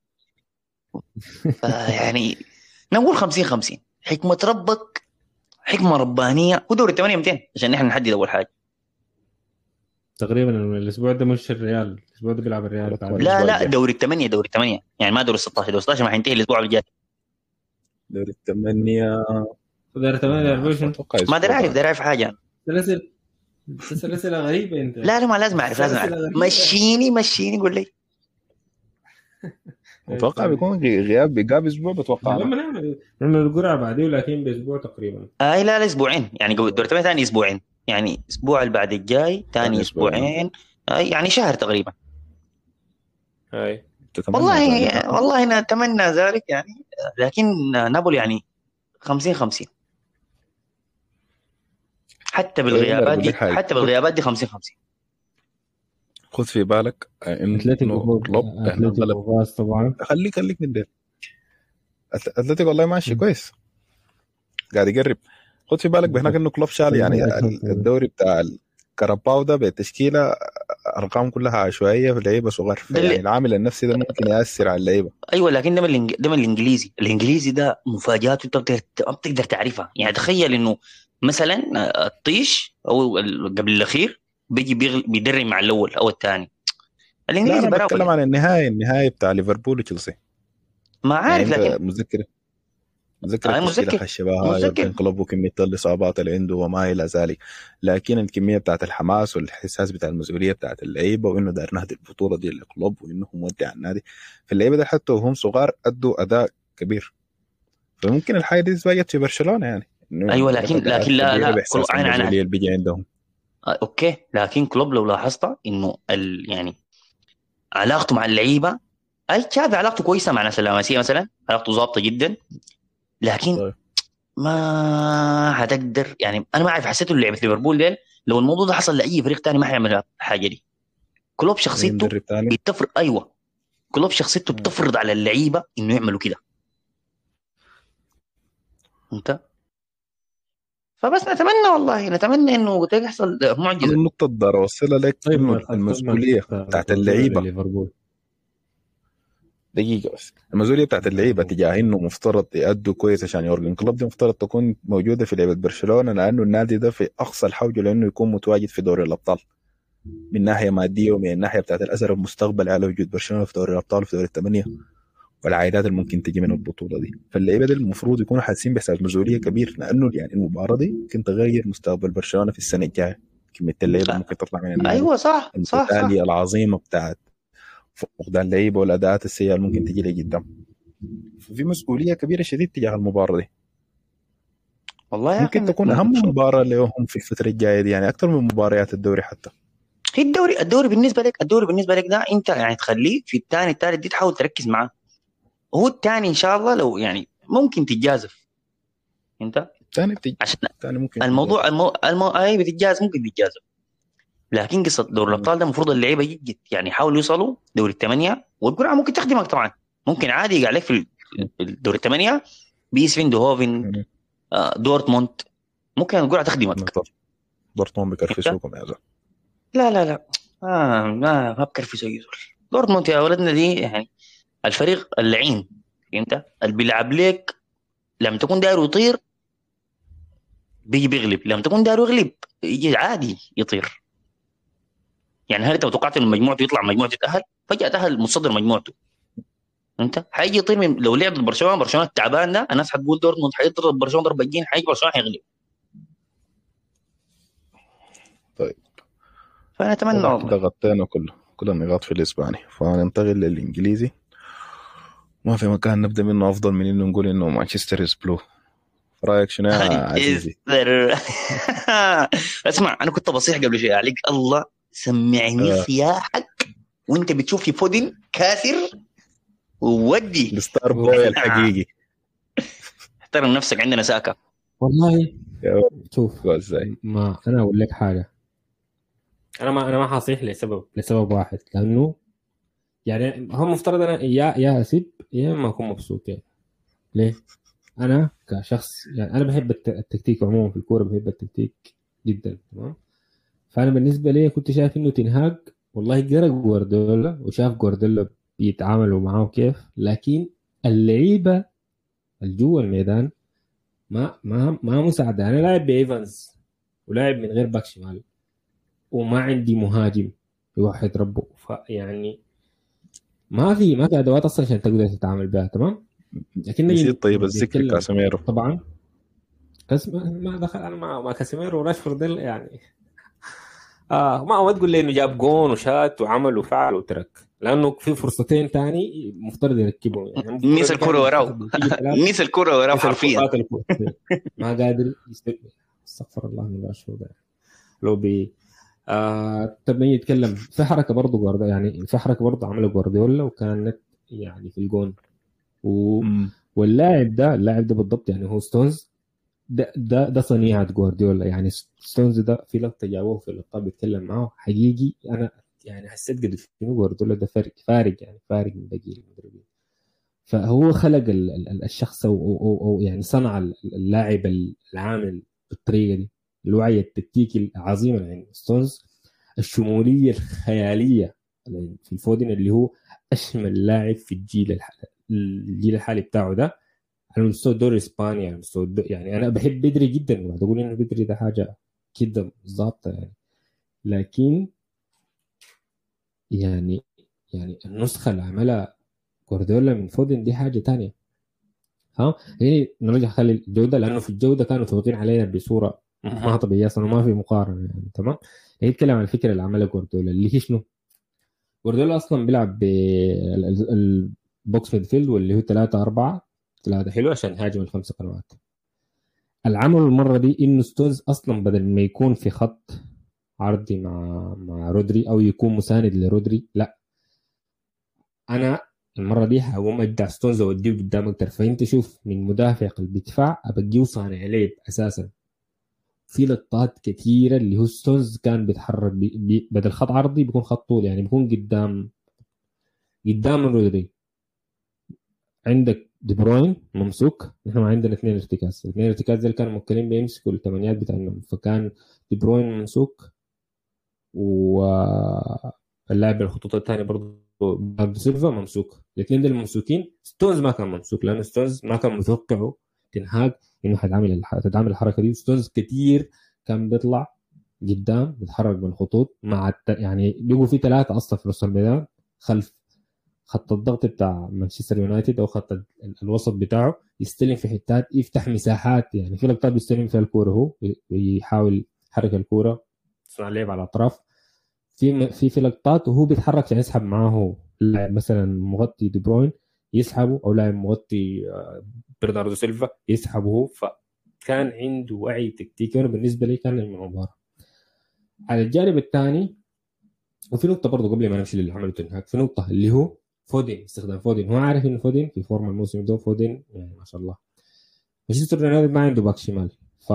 يعني نقول 50-50 حكمه ربك، حكمه ربانيه. ودوري 8-200 عشان نحن نحدد اول حاجه. تقريبا الاسبوع ده مش الريال، الاسبوع ده بيلعب الريال. لا دوري 8 يعني ما دوري 16. دوري 16 ما حينتهي الاسبوع الجاي. دوري 8 ما داري عارف حاجه. سلسله غريبه انت. لا ما لازم اعرف مشيني قول لي. اتوقع بيكون غياب اسبوع. بتوقع نعمل القرعه بعديه لكن باسبوع تقريبا. لا اسبوعين يعني دوري 8 ثاني اسبوعين. يعني اسبوع اللي بعد الجاي ثاني اسبوعين. يعني شهر تقريبا. هاي والله انا اتمنى ذلك يعني. لكن نابولي يعني 50-50 حتى بالغيابات دي 50-50. خذ في بالك انه كلوب طبعا. خليك من ده. اتلتيكو والله ماشي كويس قاعد يقرب. خذ في بالك بهناك انه كلوب شال يعني الدوري بتاع الكاراباو ده بتشكيله ارقام كلها عشوائيه في لعيبه صغار، يعني العامل النفسي ده ممكن ياثر على اللعيبه. ايوه لكن ده من الانجليزي ده مفاجات انت ما بتقدر تعرفها. يعني تخيل انه مثلا الطيش او قبل الاخير بيجي بيدرب مع الاول او الثاني. لا الانجليزي انا بتكلم برافو. عن النهائي بتاع ليفربول وتشيلسي. ما يعني عارف انت لكن متذكر التشكيله متذكر خشبها يورجن كلوب وكميه الاصابات اللي عنده وما الى ذلك، لكن الكميه بتاعت الحماس والاحساس بتاع المسؤوليه بتاعت اللعيبه وانه داير نهدي البطوله دي للكلوب وانه مودع النادي، فاللعيبه ده حتى وهم صغار ادوا اداء كبير. فممكن الحاجه دي تبقى في برشلونه، يعني ايوه لكن لا كبيره لا باحساس عين المسؤوليه اللي بيجي عندهم. اوكي لكن كلوب لو لاحظت انه يعني علاقته مع اللعيبه، اي تشافي علاقته كويسه مع ناس اللاماسيه مثلا، علاقته ضابطه جدا، لكن طيب. ما هتقدر. يعني انا ما اعرف، حسيته لعبه ليفربول ديل لو الموضوع ده حصل لاي فريق تاني ما حيعمل الحاجه دي. كلوب اي شخصيته مدرب تاني. بتفرض، ايوه كلوب شخصيته بتفرض على اللعيبه انه يعملوا كده. انت فبس نتمنى والله نتمنى انه يحصل انا معجزه. النقطه اللي اوصلها لك طيب انه ما خدت المسؤوليه بتاعت اللعيبه، ليفربول دقيقة بس، المسؤولية بتاعت اللعيبة تجاه انه مفترض يأدوا كويس عشان يورجن كلوب دي مفترض تكون موجودة في لعبة برشلونة، لأنه النادي ده في أقصى الحوجة لأنه يكون متواجد في دوري الأبطال من ناحية مادية ومن الناحية بتاعت الأثر المستقبلي على وجود برشلونة في دوري الأبطال وفي دوري الثمانية والعائدات اللي ممكن تجي من البطولة دي. فاللعيبة دي المفروض يكونوا حاسين بإحساس مسؤولية كبير، لأنه يعني المباراة دي ممكن تغير مستقبل برشلونة في السنة الجاية. كمية اللعيبة ممكن تطلع من النادي، ايوه صح المتتالية العظيمة بتاعت فقدان اللعيبة والأداءات السيئة اللي ممكن تجي لي قدام. في مسؤوليه كبيره شديد تجاه المباراه دي. والله يا ممكن تكون اهم مباراه لهم في الفتره الجايه دي، يعني اكثر من مباريات الدوري حتى. هي الدوري بالنسبه لك ده انت يعني تخليه في الثاني الثالث دي تحاول تركز معاه. هو الثاني ان شاء الله لو يعني ممكن تتجازف انت عشان ممكن الموضوع اي بتتجاز ممكن تتجازف. لكن قصه دوري الابطال ده المفروض اللعيبه يجي يعني يحاولوا يوصلوا دوري الثمانيه، والقرعه ممكن تخدمك طبعا. ممكن عادي يقع عليك في الدوري الثمانيه بيس فيندهوفن دورتموند، ممكن القرعه تخدمك. دورتموند بكرفسوكم يا زلمه. لا ما بكرفسوا يزول. دورتموند يا ولدنا دي يعني الفريق اللعين، انت اللي بيلعب لك لما تكون داير يطير بيجي بيغلب، لما تكون داير يغلب يجي عادي يطير. يعني هل انت توقعت ان مجموعته يطلع مجموعته يتاهل؟ فجاه تاهل متصدر مجموعته. انت حيجي يطير لو لعب برشلونه التعبان ده الناس حتقول دورتموند حيضرب برشلونه ضربه جين، حيجي برشلونه حيغلب. طيب فنتمنى والله. غطينا كل النقاط في الاسباني، فننتقل للانجليزي. ما في مكان نبدا منه افضل من انه نقول انه مانشستر از بلو. رايك شنو يا عزيزي؟ اسمع انا كنت بصيح قبل شويه عليك، الله سمعني صياحك وانت بتشوف في فودن كاسر وودي الستار بوي الحقيقي. احترم نفسك عندنا ساكا والله. شوف ازاي ما انا اقول لك حاجه، انا ما حصيح لسبب واحد، لانه يعني هم مفترض انا يا اسيب يا ما اكون مبسوط. يعني ليه؟ انا كشخص يعني انا بحب التكتيك عموما في الكوره، بحب التكتيك جدا تمام. فانا بالنسبه لي كنت شايف انه تنهاج والله قرا جوارديولا وشاف جوارديولا بيتعاملوا معاه كيف، لكن اللعيبه الجوا الميدان ما مساعده. انا لاعب بايفانز ولاعب من غير باك شمال وما عندي مهاجم يوحد ربه، فيعني ما في ادوات اصلا عشان تقدر تتعامل بها تمام. لكن نسيت طيب الذكر كاسيميرو طبعا ما دخل انا ما كاسيميرو وراشفورد يعني ما تقول لي انه جاب جون وشات وعمل وفعل وترك، لانه في فرصتين تاني مفترض يركبهم. يعني ميس الكرة وراه ميس الكرة وراه حرفيا ما قادر استغفر الله من راشفورد. لو بي طب يتكلم في حركه برضه جوارديولا، يعني في حركه برضه عمله جوارديولا وكانت يعني في الجون واللاعب ده بالضبط يعني هو ستونز ده صنيعة جوارديولا. يعني ستونز ده في لقطة جابوه في اللقطة بيتكلم معه حقيقي، أنا يعني حسيت قد شنو جوارديولا ده فارق من باقي المدربين. فهو خلق الشخص أو يعني صنع اللاعب العامل بالطريقة دي، الوعي التكتيكي العظيم اللي عند ستونز. الشموليه الخياليه في فودن اللي هو اشمل لاعب في الجيل الحالي بتاعه ده على مستوى الدوري الاسباني، على مستوى يعني انا بحب بدري جدا وقاعد اقول انه بدري ده حاجه كده بالظبط يعني، لكن يعني النسخه اللي عملها جوارديولا من فودن دي حاجه تانية. ها يعني نرجع خلي الجوده، لانه في الجوده كانوا متفقين عليها بصوره ما طبيعيه اصلا وما في مقارنه يعني. تمام. يتكلم عن الفكره اللي عملها جوارديولا اللي هي شنو. جوارديولا اصلا بيلعب بالبوكس ميدفيلد واللي هو 3-4-3 حلو عشان يهاجم الخمسه قنوات. العمل المره دي انه ستونز اصلا بدل ما يكون في خط عرضي مع رودري او يكون مساند لرودري، لا انا المره دي هقوم ادع ستونز واديه قدام اكتر. فانت شوف من مدافع قلب دفاع ابقيه صانع لعب اساسا. في لقطات كثيره اللي هو ستونز كان بيتحرك بدل خط عرضي بيكون خط طول، يعني بيكون قدام رودري. عندك دي بروين ممسوك، نحن عندنا اثنين ارتكاز اللي كانوا موكلين بيمسكوا الثمانيات بتاعهم، فكان دي بروين ممسوك واللاعب الخطوط الثانيه برضه برناردو سيلفا ممسوك. الاثنين دول ممسوكين. ستونز ما كان ممسوك لانه ستونز ما كان متوقعه تنهاج انه هتعمل الحركه دي. ستونز كتير كان بيطلع قدام بيتحرك بالخطوط مع يعني بيجوا في ثلاثه اصلا في نص الميدان خلف خط الضغط بتاع مانشستر يونايتد او خط الوسط بتاعه، يستلم في حتات يفتح مساحات. يعني في لقطات بيستلم فيها الكوره هو ويحاول يحرك الكوره يصنع لعب على الاطراف. في لقطات وهو بيتحرك عشان يسحب معاه لاعب مثلا مغطي دي بروين يسحبه، او لاعب مغطي برناردو سيلفا يسحبه هو. فكان عنده وعي تكتيكي بالنسبه لي كان المباراه. على الجانب الثاني وفي نقطه برضه قبل ما نمشي للي عمله تنهاك، في نقطه اللي هو فودين، استخدام فودين. هو عارف انه فودين في فورمه الموسم ده، فودين يعني ما شاء الله مانشستر يونايتد ما عنده باك شمال،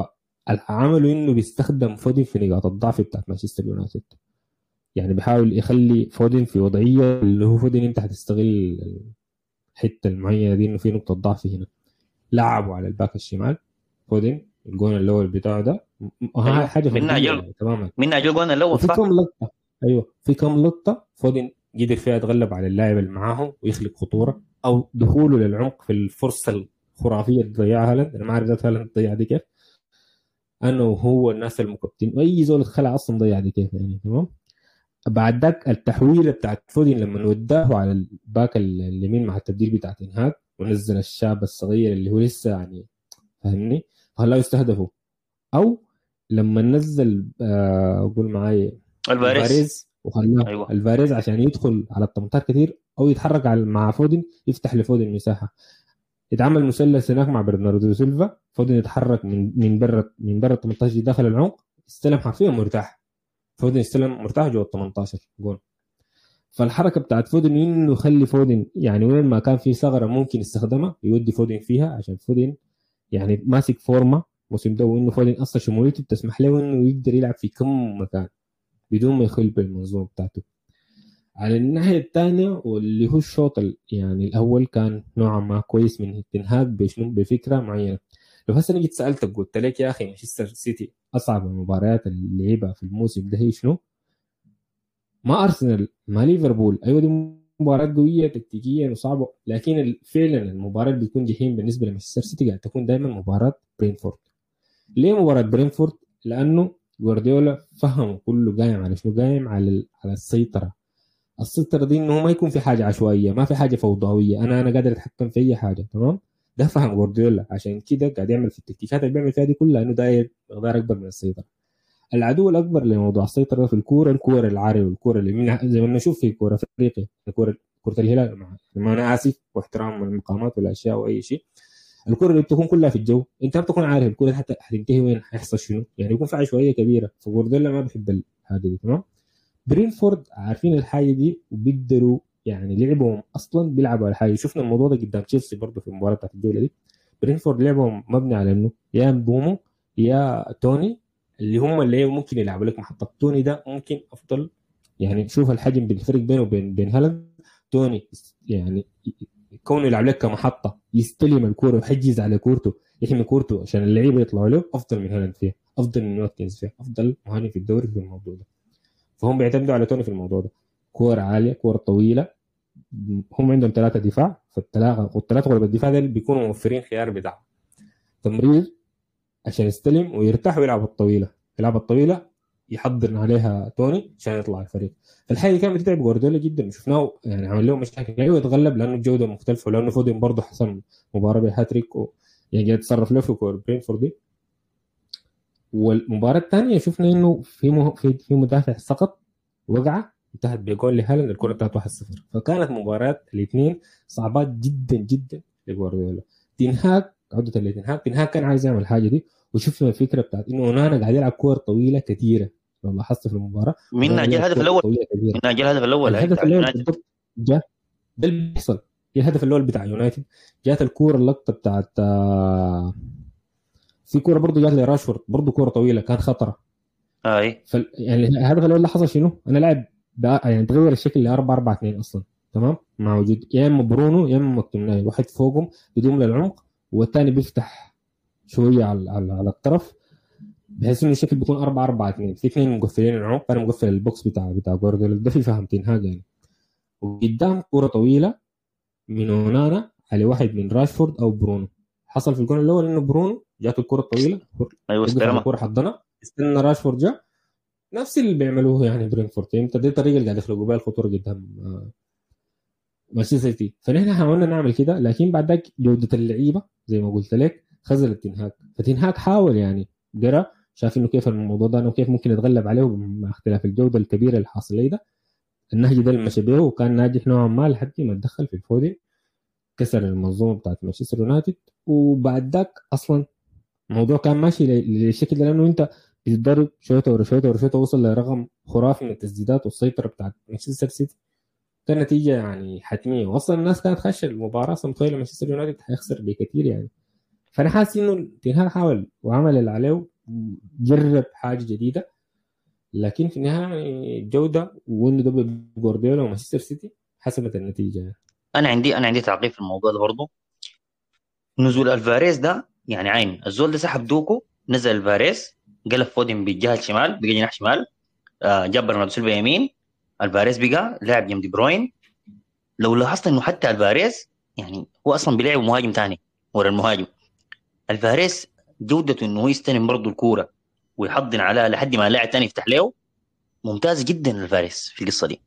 فعملوا انه بيستخدم فودين في نقاط الضعف بتاعت مانشستر يونايتد. يعني بيحاول يخلي فودين في وضعيه اللي هو فودين انت هتستغل الحته المعينه دي انه في نقطه ضعف هنا. لعبوا على الباك الشمال فودين الجون الاول بتاعه ده حاجه تماما من اجل الجون الاول. في كم لقطه في كم لقطه فودين قدر فيها يتغلب على اللاعب اللي معاه ويخلق خطوره، او دخوله للعمق في الفرصه الخرافيه اللي ضيعها هالاند. انا ما اعرف ذات هالاند ضيع دي كيف، انه هو الناس المكابتين واي زول اتخلع اصلا ضيع دي كيف يعني. تمام. بعد ذاك التحويله بتاعت فودين لما وداه على الباك اليمين مع التبديل بتاع تنهاج ونزل الشاب الصغير اللي هو لسه يعني فهمني خلاه يستهدفه، او لما نزل اقول معاي الفاريز وخلاه أيوة. الفاريز عشان يدخل على التمطار كثير او يتحرك مع فودين يفتح لفودين مساحه. يتعمل مثلث هناك مع برناردو سيلفا، فودين يتحرك من برا 18 داخل العمق، استلم حرفيا مرتاح. فودين استلم مرتاح جوا 18 جول. فالحركه بتاعت فودين انه يخلي فودين يعني وين ما كان في ثغره ممكن يستخدمها يودي فودين فيها، عشان فودين يعني ماسك فورمه موسم ده، وانه فودين اصلا شموليته بتسمح له انه يقدر يلعب في كم مكان بدون ما يخل بالمنظومه بتاعته. على الناحيه الثانيه واللي هو الشوط يعني الاول كان نوعا ما كويس من تنهاج بفكره معينه. لو هسه جيت سالتك قلت لك يا اخي مانشستر سيتي اصعب المباريات اللي لعبها في الموسم ده هي شنو؟ ما ارسنال ما ليفربول. ايوه دي مباراه قويه تكتيكيا وصعبه، لكن فعلا المباراه اللي بتكون جحيم بالنسبه لمانشستر سيتي قاعد تكون دائما مباراه برينفورد. ليه مباراه برينفورد؟ لانه جوارديولا فهمه كله قايم على شنو؟ قايم على السيطره دي، انه ما يكون في حاجه عشوائيه، ما في حاجه فوضويه، انا قادر اتحكم في اي حاجه. تمام. ده فهم جوارديولا، عشان كده قاعد يعمل في التكتيكات اللي بيعمل فيها دي كلها انه داير مقدار اكبر من السيطره. العدو الاكبر لموضوع السيطره في الكوره العاريه والكوره اللي زي ما نشوف في كوره افريقيا، كوره الهلال ما انا اسف واحترام المقامات والاشياء واي شيء، الكوره اللي بتكون كلها في الجو، انت ما بتكون عارف الكوره حتى هتنتهي وين، هيحصل شنو، يعني يكون في عشوائيه كبيره. فجوارديولا ما بيحب الحاجه دي. تمام. برينفورد عارفين الحاجه دي وبيقدروا يعني لعبهم اصلا بيلعبوا على حاجه. شفنا الموضوع ده قدام تشيلسي برضه في المباراه بتاعت الجوله دي. برينفورد لعبهم مبني على انه يا مبومو يا توني اللي هم اللي ممكن يلعبوا لك محطه. توني ده ممكن افضل، يعني شوف الحجم بالفرق بينه وبين هالاند. توني يعني كونه يلعب لك كمحطه، يستلم الكوره ويحجز على كورته، يحمي كورته عشان اللعيبه يطلعوا له، افضل من هالاند فيها، افضل من واتكنز فيها، افضل مهاجم في الدوري في الموضوع ده. فهم بيعتمدوا على توني في الموضوع ده. كور عاليه، كور طويله، هم عندهم 3 دفاع، والثلاثه غرب الدفاع ده بيكونوا موفرين خيار بتاع تمرير عشان يستلم ويرتاح ويلعب الطويله. يلعب الطويله يحضر عليها توني عشان يطلع الفريق. فالحقيقه كانت بتتعب جوارديولا جدا، شفناه يعني عمل لهم مشاكل. ايوه يتغلب لانه الجوده مختلفه، ولانه فودن برضه حسن مباراه بهاتريك يعني جاي يتصرف له في كور برينفورد دي. والمباراه الثانيه شفنا انه في مدافع سقط، وقعه انتهت بجول لهالاند، الكره انتهت 1-0. فكانت مباراه الاثنين صعبات جدا جدا لجوارديولا. تنهاك عودة لتنهاك كان عايز يعمل الحاجه دي، وشفنا الفكره بتاعت انه اونانا قاعد يلعب كور طويله كثيره. لو لاحظت في المباراه من اجل الهدف الاول الهدف الاول بالضبط جاء ده اللي بيحصل. الهدف الاول بتاع يونايتد جات الكوره اللقطه بتاعت في كوره برضه جات لراشفورد، برضه كوره طويله كان خطره. يعني الهدف الاول اللي حصل شنو؟ انا لاعب يعني تغير الشكل ل 4-4-2 اصلا، تمام، مع وجود يا اما برونو يا اما مكتومناي، واحد فوقهم بيدوم للعمق والثاني بيفتح شويه على الطرف، بحيث انه الشكل بيكون 4-4-2. في اثنين مقفلين العمق، انا مقفل البوكس بتاع جوارديولا ده في فهمتين حاجه يعني. وقدام كوره طويله من اونانا على واحد من راشفورد او برونو. حصل في الجول الاول انه برونو جاته الكره الطويله، ايوه استلم الكره حضنها، استنى راشفورد جاء، نفس اللي بيعملوه يعني برينفورد. انت دي الطريقه اللي قاعد يخلقوا بها الخطوره قدام مانشستر سيتي. فنحن حاولنا نعمل كده، لكن بعد ذاك جوده اللعيبه زي ما قلت لك خذلت تنهاك. فتنهاك حاول يعني قرا شاف انه كيف الموضوع ده وكيف ممكن يتغلب عليه مع اختلاف الجوده الكبيره اللي حاصله ده. النهج ده اللي مشى به وكان ناجح نوعا ما لحد ما تدخل في الفودي، كسر المنظومه بتاعت مانشستر يونايتد. وبعد ذاك اصلا الموضوع كان ماشي للشكل ده، لانه انت بتضرب شويه ورا شويه ورا شويه، وصل لرقم خرافي من التسديدات والسيطره بتاعت مانشستر سيتي. كان نتيجه يعني حتميه، واصلا الناس كانت خاشه المباراه اصلا متخيله مانشستر يونايتد هيخسر بكثير يعني. فانا حاسس انه تنهاك حاول وعمل اللي عليه وجرب حاجه جديده، لكن في النهايه الجوده وانه ده جوارديولا ومانشستر سيتي حسمت النتيجه يعني. انا عندي تعقيب في الموضوع ده برضه. نزول الفاريز ده يعني عين الزول ده سحب دوكو، نزل الفاريز، قلب فودن بالجهه الشمال، بقى جناح شمال، جاب برناردو سيلفا يمين، الفاريز بقى لاعب جنب دي بروين. لو لاحظت انه حتى الفاريز يعني هو اصلا بيلعب مهاجم ثاني ورا المهاجم. الفاريز جودته انه هو يستلم برضه الكوره ويحضن عليها لحد ما لاعب ثاني يفتح له، ممتاز جدا الفاريز في القصه دي.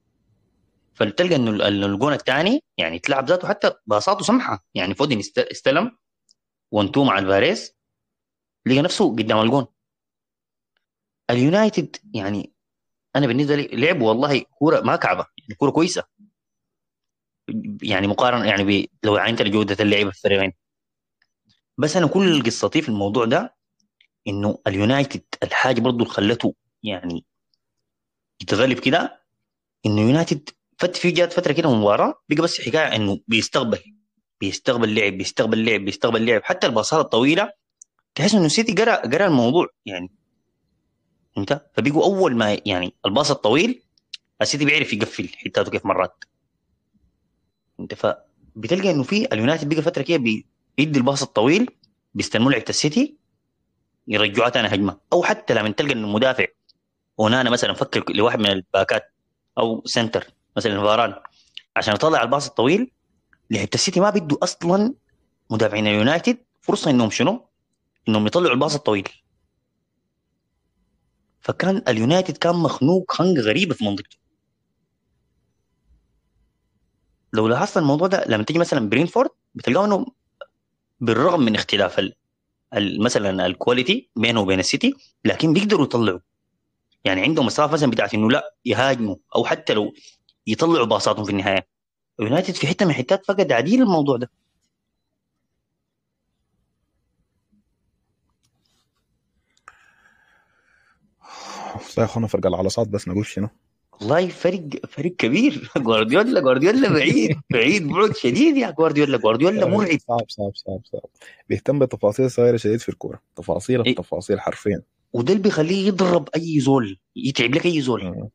فتلقى انه الجون الثاني يعني تلعب ذاته حتى باصاته سمحه، يعني فودن استلم وانتو مع الفاريز لقى نفسه قدام الجون. اليونايتد يعني انا بالنسبه لي لعب والله كوره ما كعبه، يعني كوره كويسه يعني مقارنه يعني لو عينت جوده اللعيبه في الفريقين. بس انا كل قصتي في الموضوع ده انه اليونايتد الحاجه برضو اللي خلته يعني يتغلب كده، انه يونايتد جات فتره كده مباراه بقى بس حكايه انه بيستقبل لعب حتى الباصات الطويله تحس انه سيتي قرا الموضوع يعني انت. فبيجوا اول ما يعني الباص الطويل السيتي بيعرف يقفل حتاته كيف مرات انت. فبتلقى انه في اليونايتد بقى فتره كده بيدي الباص الطويل، بيستلموا لعبه السيتي يرجعوها تاني هجمه، او حتى لما تلقى انه المدافع ونانا مثلا فكر لواحد من الباكات او سنتر مثلا فاران عشان يطلع الباص الطويل، لعبه السيتي ما بيدوا اصلا مدافعين اليونايتد فرصه انهم انهم يطلعوا الباص الطويل. فكان اليونايتد كان مخنوق خنقه غريبه في منطقته. لو لاحظت الموضوع ده لما تيجي مثلا برينفورد بتلقاه انه بالرغم من اختلاف مثلا الكواليتي بينه وبين السيتي، لكن بيقدروا يطلعوا يعني عندهم مسافه مثلا بتاعت انه لا يهاجموا او حتى لو يطلعوا باصاتهم في النهايه. اليونايتد في حته من الحتات فقد عديل الموضوع ده. يا اخوانا فرق العلاصات بس نقول شنو والله فرق كبير. جوارديولا بعيد بعد شديد يا جوارديولا مرعب. صعب بيهتم بالتفاصيل صغيره شديد في الكوره، التفاصيل حرفيا، وده اللي بيخليه يضرب اي زول، يتعب لك اي زول.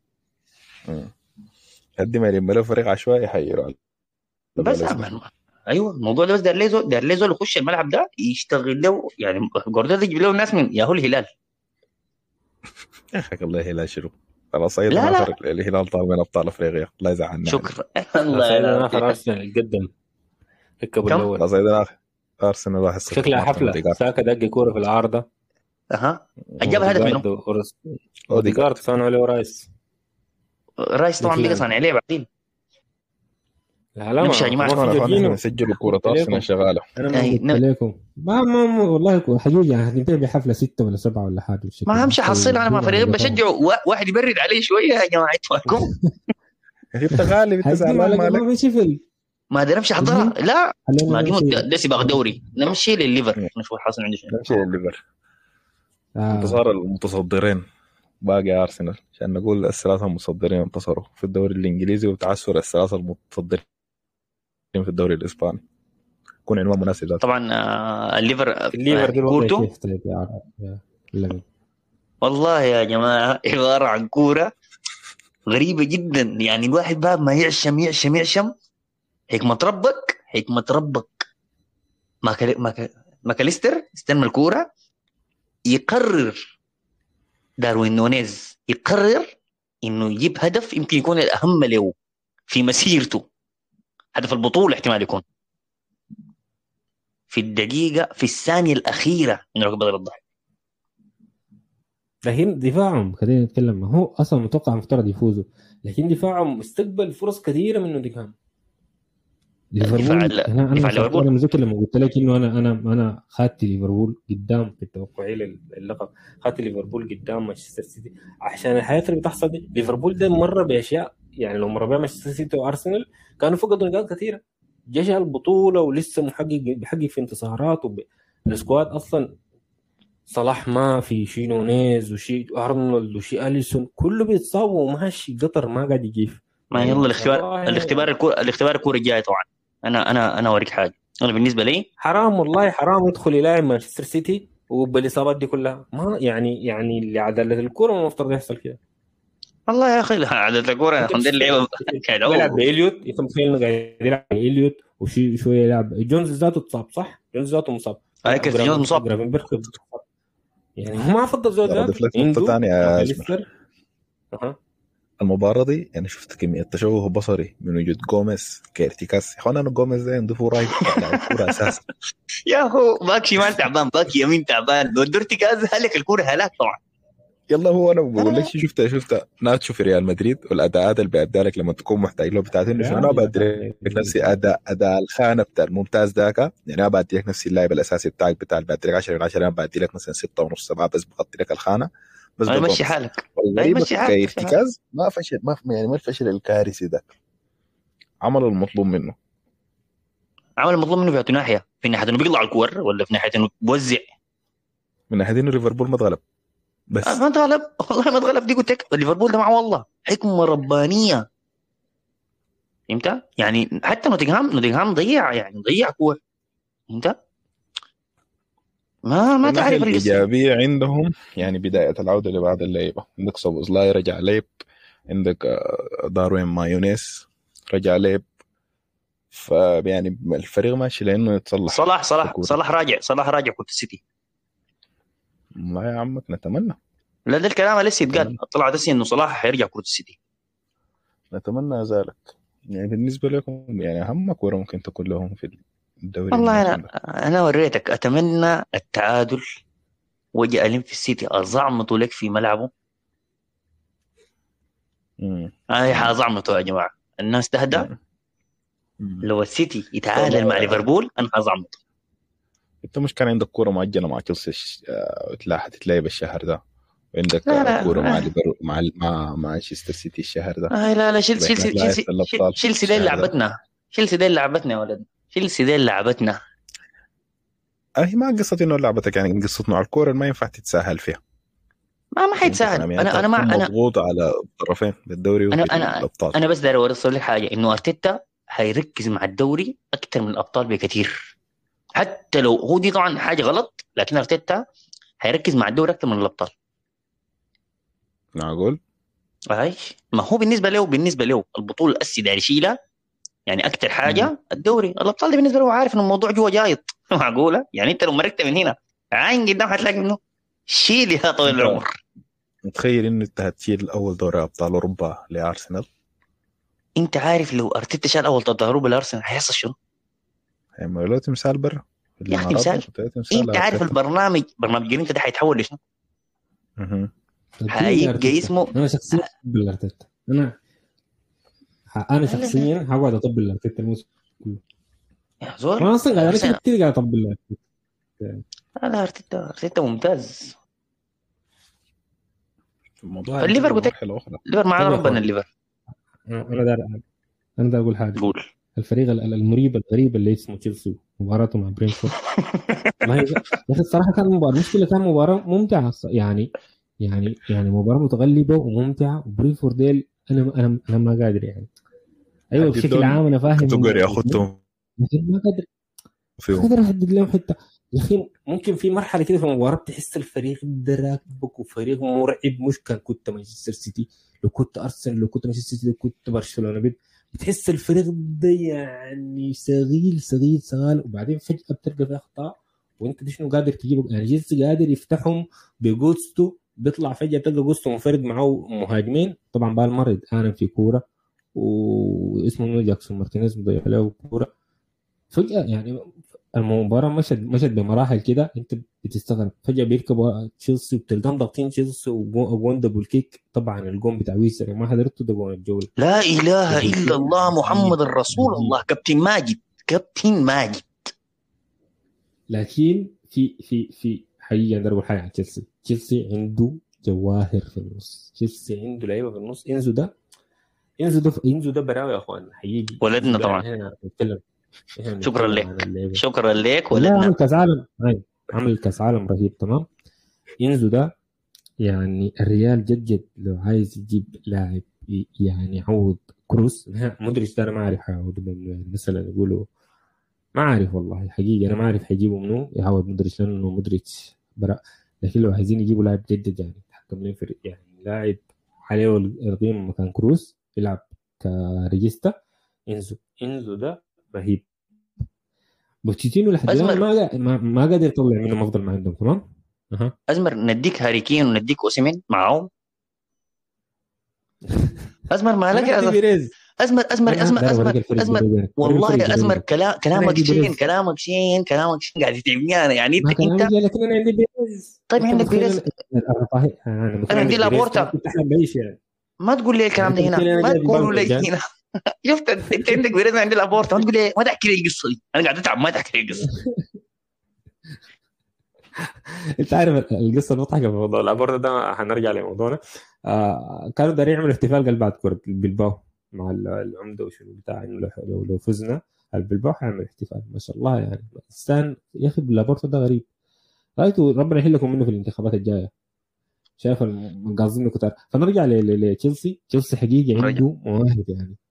قد ما يلم له فريق عشوائي حيروا بس ايوه الموضوع ده بس دار لي زول يخش الملعب ده يشتغل له يعني. جوارديولا يجيب له الناس من ياهو الهلال. يا اخي الله الهلال شنو خلاص سيدنا لا لا آخر الهلال طار من أبطال أفريقيا، الله يزعلنا. شكرا الله سيدنا لا اخر ارسنال قدم ركبوا كم؟ الاول خلاص سيدنا آخر أرسنال 1-0 شكلها مارتن حفله. أوديغارد. ساكا دق كوره في العارضه اها جاب هدف منه. اوديغارد صانعوا له رايس. رايس طبعا بقى صانع عليه بعدين. لا لا نمشي يا جماعة. طبعا أخواننا نسجل كورة أرسنال شغالة. انا ما قلت لكم ما والله حقيقي يعني هتنتهي بحفله 6 ولا 7 ولا حاجه بالشكل ما همشي حصل انا ما فريق بشجع واحد يبرد عليه شويه يا جماعه اتفقوا. انت غالب انت زعلان مالك ما ادري امشي حضرها لا ما دي سباق دوري نمشي للليفر نشوف حاصل عنده شنو. نمشي للليفر انتصار المتصدرين باقي ارسنال عشان نقول الثلاثه المتصدرين انتصروا في الدوري الانجليزي وتعثر الثلاثه المتصدرين في الدوري الاسباني. يكون عنوان مناسب ذاته. طبعا الليفر كورته والله يا جماعه عباره عن كوره غريبه جدا يعني الواحد باب ما يعشم حكمة ربك ماكاليستر استلم الكورة يقرر داروين نونيز يقرر انه يجيب هدف يمكن يكون الاهم له في مسيرته هدف البطولة احتمال يكون في الدقيقة في الثانية الأخيرة من ركب ضربة الضحك. لكن دفاعهم خلينا نتكلم هو أصلا متوقع مفترض يفوزوا لكن دفاعهم استقبل فرص كثيرة منه دفاعهم. انا مذكر لما قلت لك انه انا خدت ليفربول قدام في التوقعي للقب خدت ليفربول قدام مانشستر سيتي عشان الحياه اللي بتحصل دي. ليفربول ده مره باشياء يعني لو مره مانشستر سيتي وارسنال كانوا فقدوا نقاط كثيره جيش البطوله ولسه بيحقق في انتصارات والسكواد اصلا صلاح ما في شي نونيز وشي ارنولد وشي اليسون كله بيتصابوا وماشي قطر ما قاعد يجيف. ما يلا الاختبار الكورة الجاي طبعا انا اوريك حاجه. انا بالنسبه لي حرام والله حرام يدخل يلاعب مانشستر سيتي وبالاصابات دي كلها ما يعني اللي عداله الكوره ما المفترض يحصل كده والله يا اخي عداله الكوره الحمد لله يلعب بإليوت يتخيل انه قاعد يلعب بإليوت وشي شويه يلعب جونز ذاته اتصاب صح جونز ذاته مصاب كيف جونز مصاب يعني ما افضل زود عنده ثانيه المباراة دي يعني شفت كمية تشوه بصري من وجود غوميز كارتيكاس. يا انا غوميز ده عنده رايت على الكورة اساسا يا اخو باك شمال تعبان باك يمين تعبان ودورتيكاز هلك الكورة هلاك طبعا. يلا هو انا بقول لك شفت ناتشو في ريال مدريد والاداءات اللي بيأديها لك لما تكون محتاج له بتاعت انه انا بدي لك نفسي اداء الخانة بتاع الممتاز ذاك يعني انا بدي لك نفسي اللاعب الاساسي بتاعك بتاع بدي لك 10/10 انا بدي لك مثلا 6.5 7 بس بغطي لك الخانة بس ماشي حالك ماشي حالك ارتكاز ما فشل ما يعني ما الفشل الكارثي ده عمل المطلوب منه في ناحيه انه بيطلع الكور ولا في ناحيه انه بيوزع من ناحيه انه ليفربول ما اتغلب بس ما اتغلب والله ما اتغلب دي قلت لك ليفربول ده معه والله حكمه ربانيه فهمت يعني حتى نوتنغهام ضيع كور فهمت ما تعرف الإيجابية عندهم يعني بداية العودة لبعض اللعيبة عندك سوبوزلاي رجع ليب عندك داروين مايونيز رجع ليب فيعني الفريق ماشي لأنه يتصلح. صلاح راجع كرة السيتي. ما يا عمك نتمنى لا ده الكلام لسه يتقال طلع دسي إنه صلاح حيرجع كرة السيتي نتمنى ذلك. يعني بالنسبة لكم يعني أهم كورة ممكن تكون لهم في الدوري والله أنا وريتك أتمنى التعادل وجاء ألم في السيتي أزعمته لك في ملعبه. أنا حأزعمته يا جماعة الناس تهدى لو السيتي يتعادل مع ليفربول أنا حأزعمته. أنت مش كان عندك كورة مؤجلة مع تشيلسي تتلعب الشهر ده وعندك كورة مع مانشستر سيتي الشهر ده. لا تشيلسي ده لعبتنا يا ولد تشيلسي دي لعبتنا. هي ما قصة إنه لعبتك يعني قصة مع الكورة ما ينفع تتساهل فيها. ما حيتساهل. أنا مضغوط على الطرفين بالدوري والأبطال. أنا بس داير أوصل لك حاجة إنه أرتيتا هيركز مع الدوري أكتر من الأبطال بكثير. حتى لو هو دي طبعا حاجة غلط لكن أرتيتا هيركز مع الدوري أكتر من الأبطال. معقول؟ ما هو بالنسبة له البطولة الأساسية يشيلها يعني أكتر حاجة الدوري. الأبطال دي بالنسبة له عارف إن الموضوع جوا جايط. معقولة يعني أنت لو مركت من هنا عين قدام هتلاقي منه شيل يا طويل العمر. متخيل انه انت هتشيل اول دوري ابطال اوروبا لارسنال؟ انت عارف لو ارتيتا شال اول تضارب الارسنال هيحصل شنو؟ هيعملوا له تمثال برا في يا اخي الامارات، تمثال. برضه تمثال انت عارف لارتيتا. برنامج انت ده هيتحول لشنو؟ مهم. اديني هيبقى ارتيتا. اسمه انا شخصيا اطبل الارتيتا. انا شخصيا هقعد اطبل الارتيتا الموسم كله. يا زول انا اصلا قاعد أرسنال. كتير قاعد اطبل الارتيتا. لا ارتيتا ممتاز. الموضوع الليفر هينتقل قلت لك لمرحله اخرى. الليفر معانا طب يا ربنا اخوان، الليفر. انا دار اقول حاجه. قول. الفريق المريب الغريب اللي اسمه تشيلسي مباراته مع برينفورد، والله يا اخي الصراحه كان مباراه، المشكله كان مباراه ممتعه يعني مباراه متغلبه وممتعه. وبرينفورد ديل انا ما قادر يعني. ايوه بشكل عام انا فاهم تقدر ياخذهم لكن ما قادر احدد لهم حته. يا اخي ممكن في مرحله كده في المباراه تحس الفريق ده راكبك وفريق مرعب. مش كنت مانشستر سيتي، لو كنت ارسنال، لو كنت مانشستر سيتي، لو كنت برشلونه، بتحس الفريق ده يعني صغير وبعدين فجاه بتلقى فيه اخطاء وانت شنو قادر تجيبه. يعني جيلسي قادر يفتحهم بجوستو، بيطلع فجاه تلقى جوستو منفرد معه مهاجمين. طبعا بالمرض انا في كوره واسمه جاكسون مارتينيز مضيع له كوره فجاه. يعني المباراه مشت بمراحل كده، انت بتستغرب. فجاه بيركبوا تشيلسي وبتلقاهم ضاغطين تشيلسي وجون دبل كيك. طبعا الجون بتاع ويسر ما حضرته، ده جون الجوله. لا اله الا الله محمد رسول الله. كابتن ماجد. لكن في حقيقه اقدر اقول حاجه عن تشيلسي عنده جواهر في النص. تشيلسي عنده لعيبه في النص. انزو ده براوي يا اخوان حقيقي. ولدنا طبعا. هنا نتكلم شكرا لك والله ولدنا. عمل كاس عالم، عمل كاس عالم رهيب. تمام. انزو ده يعني الريال جد لو عايز يجيب لاعب يعني يعوض كروس. مودريتش ده انا ما اعرف يعوض مثلا يقولوا ما عارف والله حقيقة أنا ما عارف حيجيبوا منو يعوض مودريتش، لأنه مودريتش برا. لكن لو عايزين يجيبوا لاعب جدد يعني يتحكم لهم في يعني لاعب عليه القيمة مكان كروس يلعب كريجيستا. إنزو ده رهيب. بوتشيتينو لحد الآن ما قادر يطلع منه أفضل ما عندهم. تمام. أزمر نديك هاري كين ونديك أوسيمين معاهم. أزمر ما لك أزمر والله يا أزمر كلامك شين قاعد يتعبني أنا يعني أنت لكن أنا عندي بيريز. طيب عندك بيريز أنا عندي لابورتا يعني. ما تقول لي الكلام ده هنا، ما تقول لي هنا. شفت انت عندك بيريز عندي لابورتا، ما تقول لي ما تحكي لي القصه دي. انا قاعد اتعب ما تحكي لي القصه. انت عارف القصه المضحكه في موضوع لابورتا ده، هنرجع لموضوعنا. كانوا دارين يعملوا احتفال قبل بعد كره بالباو مع العمده وشنو بتاع انه لو فزنا البلباو حيعمل احتفال. ما شاء الله يعني استان يا اخي. لابورتا ده غريب، رايته ربنا يحلكم منه في الانتخابات الجايه. شايف القاصدين كتار. فنرجع لتشيلسي. تشيلسي حقيقي عنده مواهب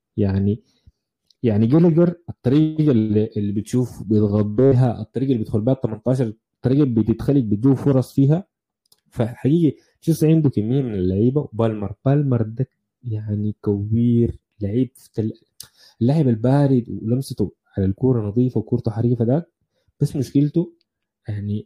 يعني جوليجر الطريقه اللي بتشوف بيضغط بها، الطريقه اللي بيدخل بها 18، الطريقه اللي بتتخلق بتجو فرص فيها. فحقيقي تشيلسي عنده كميه من اللعيبه. وبالمر ده يعني كوير لعيب اللاعب البارد ولمسته على الكوره نظيفه وكورته حريفه ده. بس مشكلته يعني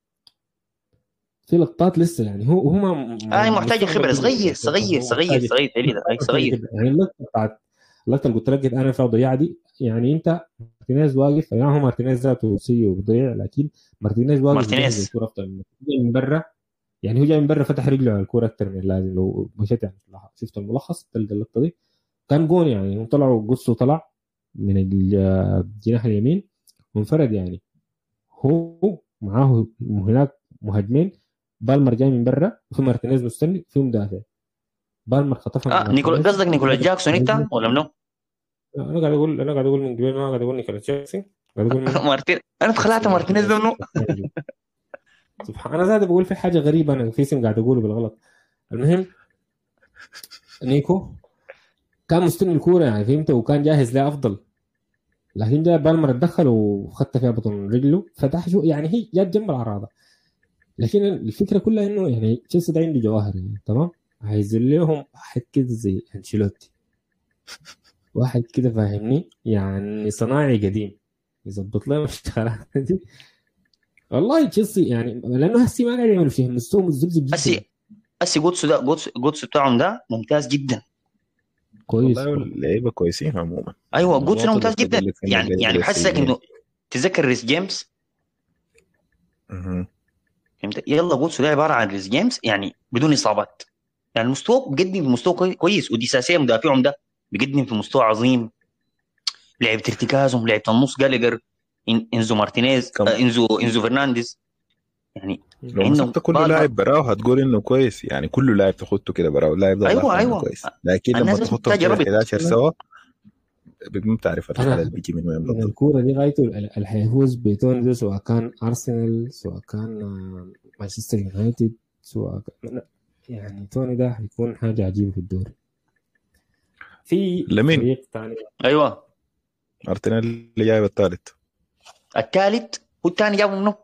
في لقطات لسه يعني هو ما محتاج خبره. صغير يعني اللقطه اللي قلت لك انا فيها ضياع دي. يعني انت مارتينيز واقف، يعني هو مارتينيز ذاته سيء وضيع، لكن مارتينيز واقف الكوره افضل من برا. يعني هو جاي من برا فتح رجله على الكوره اكثر من اللازم. لو مشيت يعني شفت الملخص تلقى اللقطه دي كان جون. يعني طلعوا قصه طلع من الجناح اليمين وانفرد. يعني هو معاه هناك مهاجمين، بالمر جاي من برا وفي مارتينيز مستني في مدافع. بالمر خطفها. قصدك نيكولاس جاكسون انت ولا منو؟ انا قاعد اقول من قبل ما قاعد اقول نيكولاس جاكسون. قاعد اقول مارتين. انا اتخلعت مارتينيز ده منو؟ سبحان انا زاد بقول في حاجه غريبه، انا في اسم قاعد اقوله بالغلط. المهم نيكو كان مستني الكوره يعني فهمت، وكان جاهز لها افضل. لكن جاء بالمر اتدخل وخدت فيها بطن رجله فتح شو يعني هي جات جنب العراضه. لكن الفكره كلها انه يعني تشيلسي ده عنده جواهر يعني. تمام. عايزين لهم واحد كده زي انشيلوتي، واحد كده فاهمني يعني صناعي قديم يظبط لهم الاشتغالات دي. والله تشيلسي يعني لانه هسي ما قاعد يعملوا شيء، مستوى مزبزب جدا. اسي جوتسو بتاعهم ده ممتاز جدا. كويس. والله اللعيبه كويسين عموما. ايوه جوتسو النقطة ممتاز اللي جدا. بتقول لك إن اللعيبة يعني بحسك الأساسيين. انه تذكر ريس جيمس. مهم. فهمت؟ يلا جوتسو ده عباره عن ريس جيمس يعني بدون اصابات. يعني المستوى بيقدم في مستوى كويس. ودي ساسيه مدافعهم ده بيقدم في مستوى عظيم. لعبة ارتكازهم، لعبة النص جالجر، انزو مارتينيز، كم انزو فرنانديز، يعني لو عندهم مسكت كل بالمر. لاعب براو هتقول انه كويس، يعني كل لاعب تخطه كده براو اللاعب ده ايوه ضافه انه ايوه كويس، لكن لما الناس بس تخطهم محتاجه كده ربط. 11 سوا بيقوم تعرف انا الخلل بيجي من وين من بالضبط. الكوره دي غايته اللي هيفوز بتوني ده، سواء كان ارسنال سواء كان مانشستر يونايتد سواء كان، يعني توني ده هيكون حاجه عجيبه في الدوري. في لمين؟ فريق ثاني ايوه مارتينيلي جايب الثالث. الثالث والثاني جابوا منه.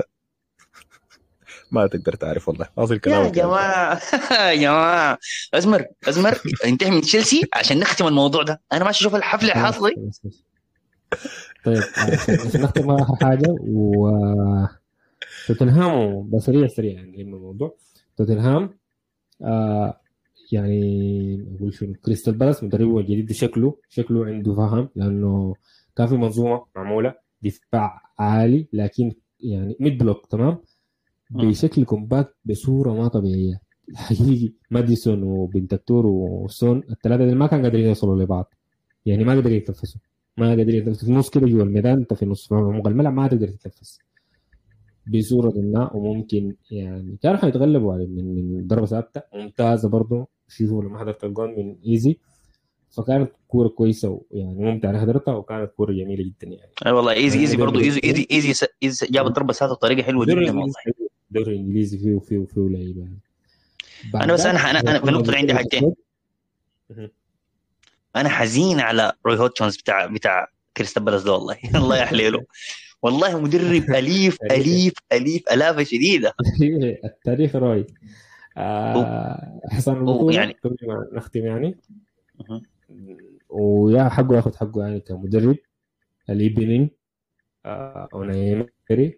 ما تقدر تعرف والله، اصل يا كلامك جماعه يا جماعه ازمر انتهي من تشيلسي عشان نختم الموضوع ده. انا ماشي اشوف الحفله الحاصله. طيب عشان نختم اخر حاجه و توتنهام بسريع يعني لما الموضوع توتنهام يعني اقول شنو، كريستال بالاس مدربه الجديد شكله عنده فهم، لانه كان في منظومه معموله دفاع عالي لكن يعني ميد بلوك تمام بشكل كومباكت بصوره ما طبيعيه حقيقي. ماديسون وبنتكتور وسون الثلاثه دي ما كانوا قادرين يوصلوا لبعض، يعني ما قادرين يتنفسوا، ما قادرين يتنفسوا في النص كده جوا الميدان، انت في النص في عمق الملعب ما تقدر تتنفس بصوره ما. وممكن يعني كانوا حيتغلبوا على من ضربه ثابته ممتازه برضه. شوفوا لما حضرت الجون من ايزي، فكانت كوره كويسه ويعني ممتعه، انا حضرتها وكانت كوره جميله جدا يعني. اي والله ايزي برضه ايزي جاب الضربه ساعتها بطريقه حلوه جدا والله. الدوري الانجليزي فيه لعيبه. انا بس انا في النقطه عندي حاجتين. انا حزين على روي هوتشنز بتاع كريستال بالاس ده والله. الله يحليله والله مدرب اليف الافه شديده. التاريخ روي. حسن البطوله يعني قبل ما نختم يعني ويا حقه ياخذ حقه يعني كمدرب اليبنين اونايمري.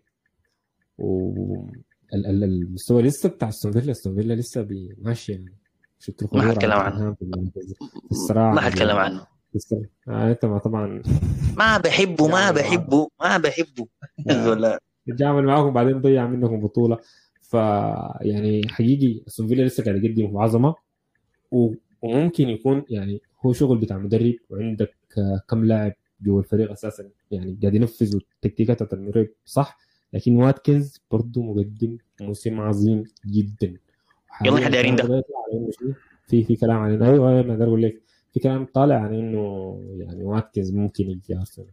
والمستوى لسه بتاع استون فيلا لسه ماشي يعني. شفت الخطوره ما حتكلم عنه في الصراع، ما حتكلم عنه. انت طبعا ما بحبه ولا بتعامل معاكم بعدين ضيع منكم بطوله. فيعني حقيقي استون فيلا لسه قاعد يقدم عظمه وممكن يكون يعني هو شغل بتاع مدرب، وعندك كم لاعب جوا الفريق اساسا يعني قاعد ينفذوا التكتيكات المدرب صح، لكن واتكنز برضه مقدم موسم عظيم جدا. يلا احنا دايرين ده في كلام عن ايوه انا اقدر اقول لك في كلام طالع عن انه يعني واتكنز ممكن يجي ارسنال.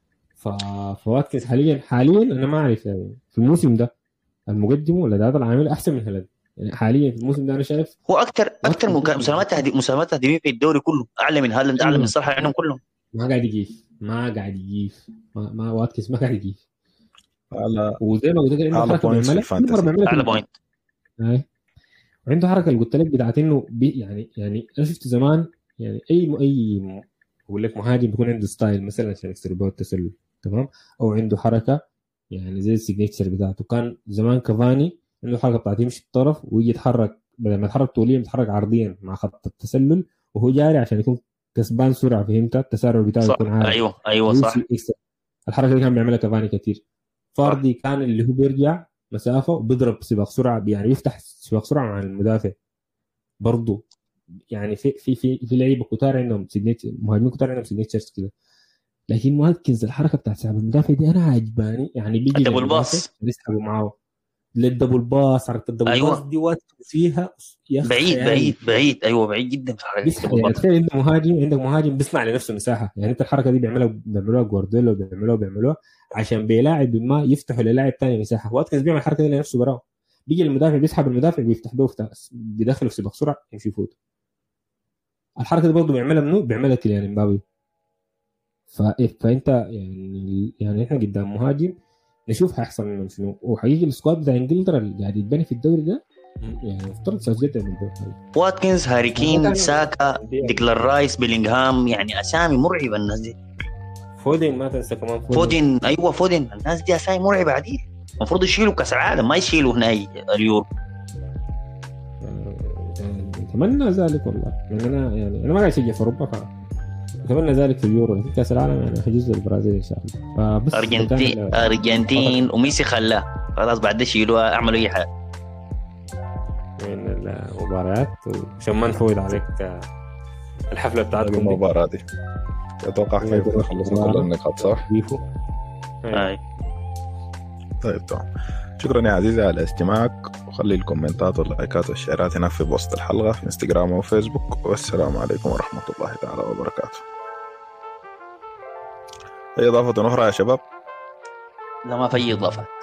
فواتكنز حاليا انا ما اعرف يعني في الموسم ده المقدم ولا ده العامل احسن من هالاند يعني. حاليا في الموسم ده انا شايف هو اكثر مساهمات تهديفيه في الدوري كله، اعلى من هالاند، اعلى من صلاح عنهم كلهم. ما قاعد يجيف ما واتكنز ما قاعد يجيف وزي ما قلت لك على بوينت على بوينت. عنده حركه اللي قلت لك بتاعت انه يعني انا شفت زمان يعني اي بقول لك مهاجم بيكون عنده ستايل مثلا عشان يكسر بيه التسلل تمام، او عنده حركه يعني زي السيجنتشر بتاعته. كان زمان كافاني عنده حركه بتاعت يمشي الطرف ويجي يتحرك بدل ما يتحرك طوليا يتحرك عرضيا مع خط التسلل وهو جاري عشان يكون كسبان سرعه. فهمت؟ التسارع بتاعه يكون عالي. ايوه صح. الحركه دي كان بيعملها كافاني كثير. فاردي كان اللي هو بيرجع مسافه وبيضرب سباق سرعه، يعني يفتح سباق سرعه مع المدافع برضه. يعني في لعيبه كتار عندهم مهاجمين كتار عندهم سيجنتشرز كده. لكن واتكنز الحركه بتاعت سحب المدافع دي انا عجباني، يعني بيجي الدبل باص بيسحبوا معاه للدبل باص. حركه الدبل باص دي واتكنز فيها بعيد ايوه بعيد جدا في حركه يعني. تخيل عندك مهاجم بيصنع لنفسه مساحه. يعني انت الحركه دي بيعملوها جوارديولا وبيعملوها عشان بيلاعب ما يفتحوا للاعب ثاني مساحه. واتكنز بيعمل الحركه دي لنفسه براه، بيجي المدافع بيسحب المدافع بيفتح به بيدخله في سباق سرعه يمشي يفوت. الحركه دي برضه بيعملها كيليان امبابي. فانت يعني احنا قدام مهاجم نشوف هيحصل منه شنو. وحقيقي السكواد بتاع انجلترا اللي قاعد يتبني في الدوري ده يعني مفترض ساوثجيت من الدوري. واتكنز، هاري كين، ساكا، ديكلان رايس، بيلينغهام، يعني اسامي مرعبه الناس دي. فودين ما تنسى كمان فودين. ايوه فودين. الناس دي اسامي مرعبه عديل. المفروض يشيلوا كاس العالم ما يشيلوا هنا اليورو. اتمنى ذلك والله، يعني انا ما قاعد اشجع في اوروبا، اتمنى ذلك في اليورو، في كاس العالم يعني حجوز البرازيل ان شاء الله. فبس ارجنتين وميسي خلاه خلاص، بعد ده شيلوها اعملوا اي حاجه من المباريات، عشان ما نفوت عليك الحفله بتاعتكم المباراه دي. اتوقع كيف خلصنا كل النقاط صح؟ اي طيب تمام. شكرا يا عزيزي على استماعك، وخلي الكومنتات واللايكات والشيرات هنا في وسط الحلقة في انستغرام وفيسبوك. والسلام عليكم ورحمة الله تعالى وبركاته. أي إضافة أخرى يا شباب؟ لا ما في اضافه.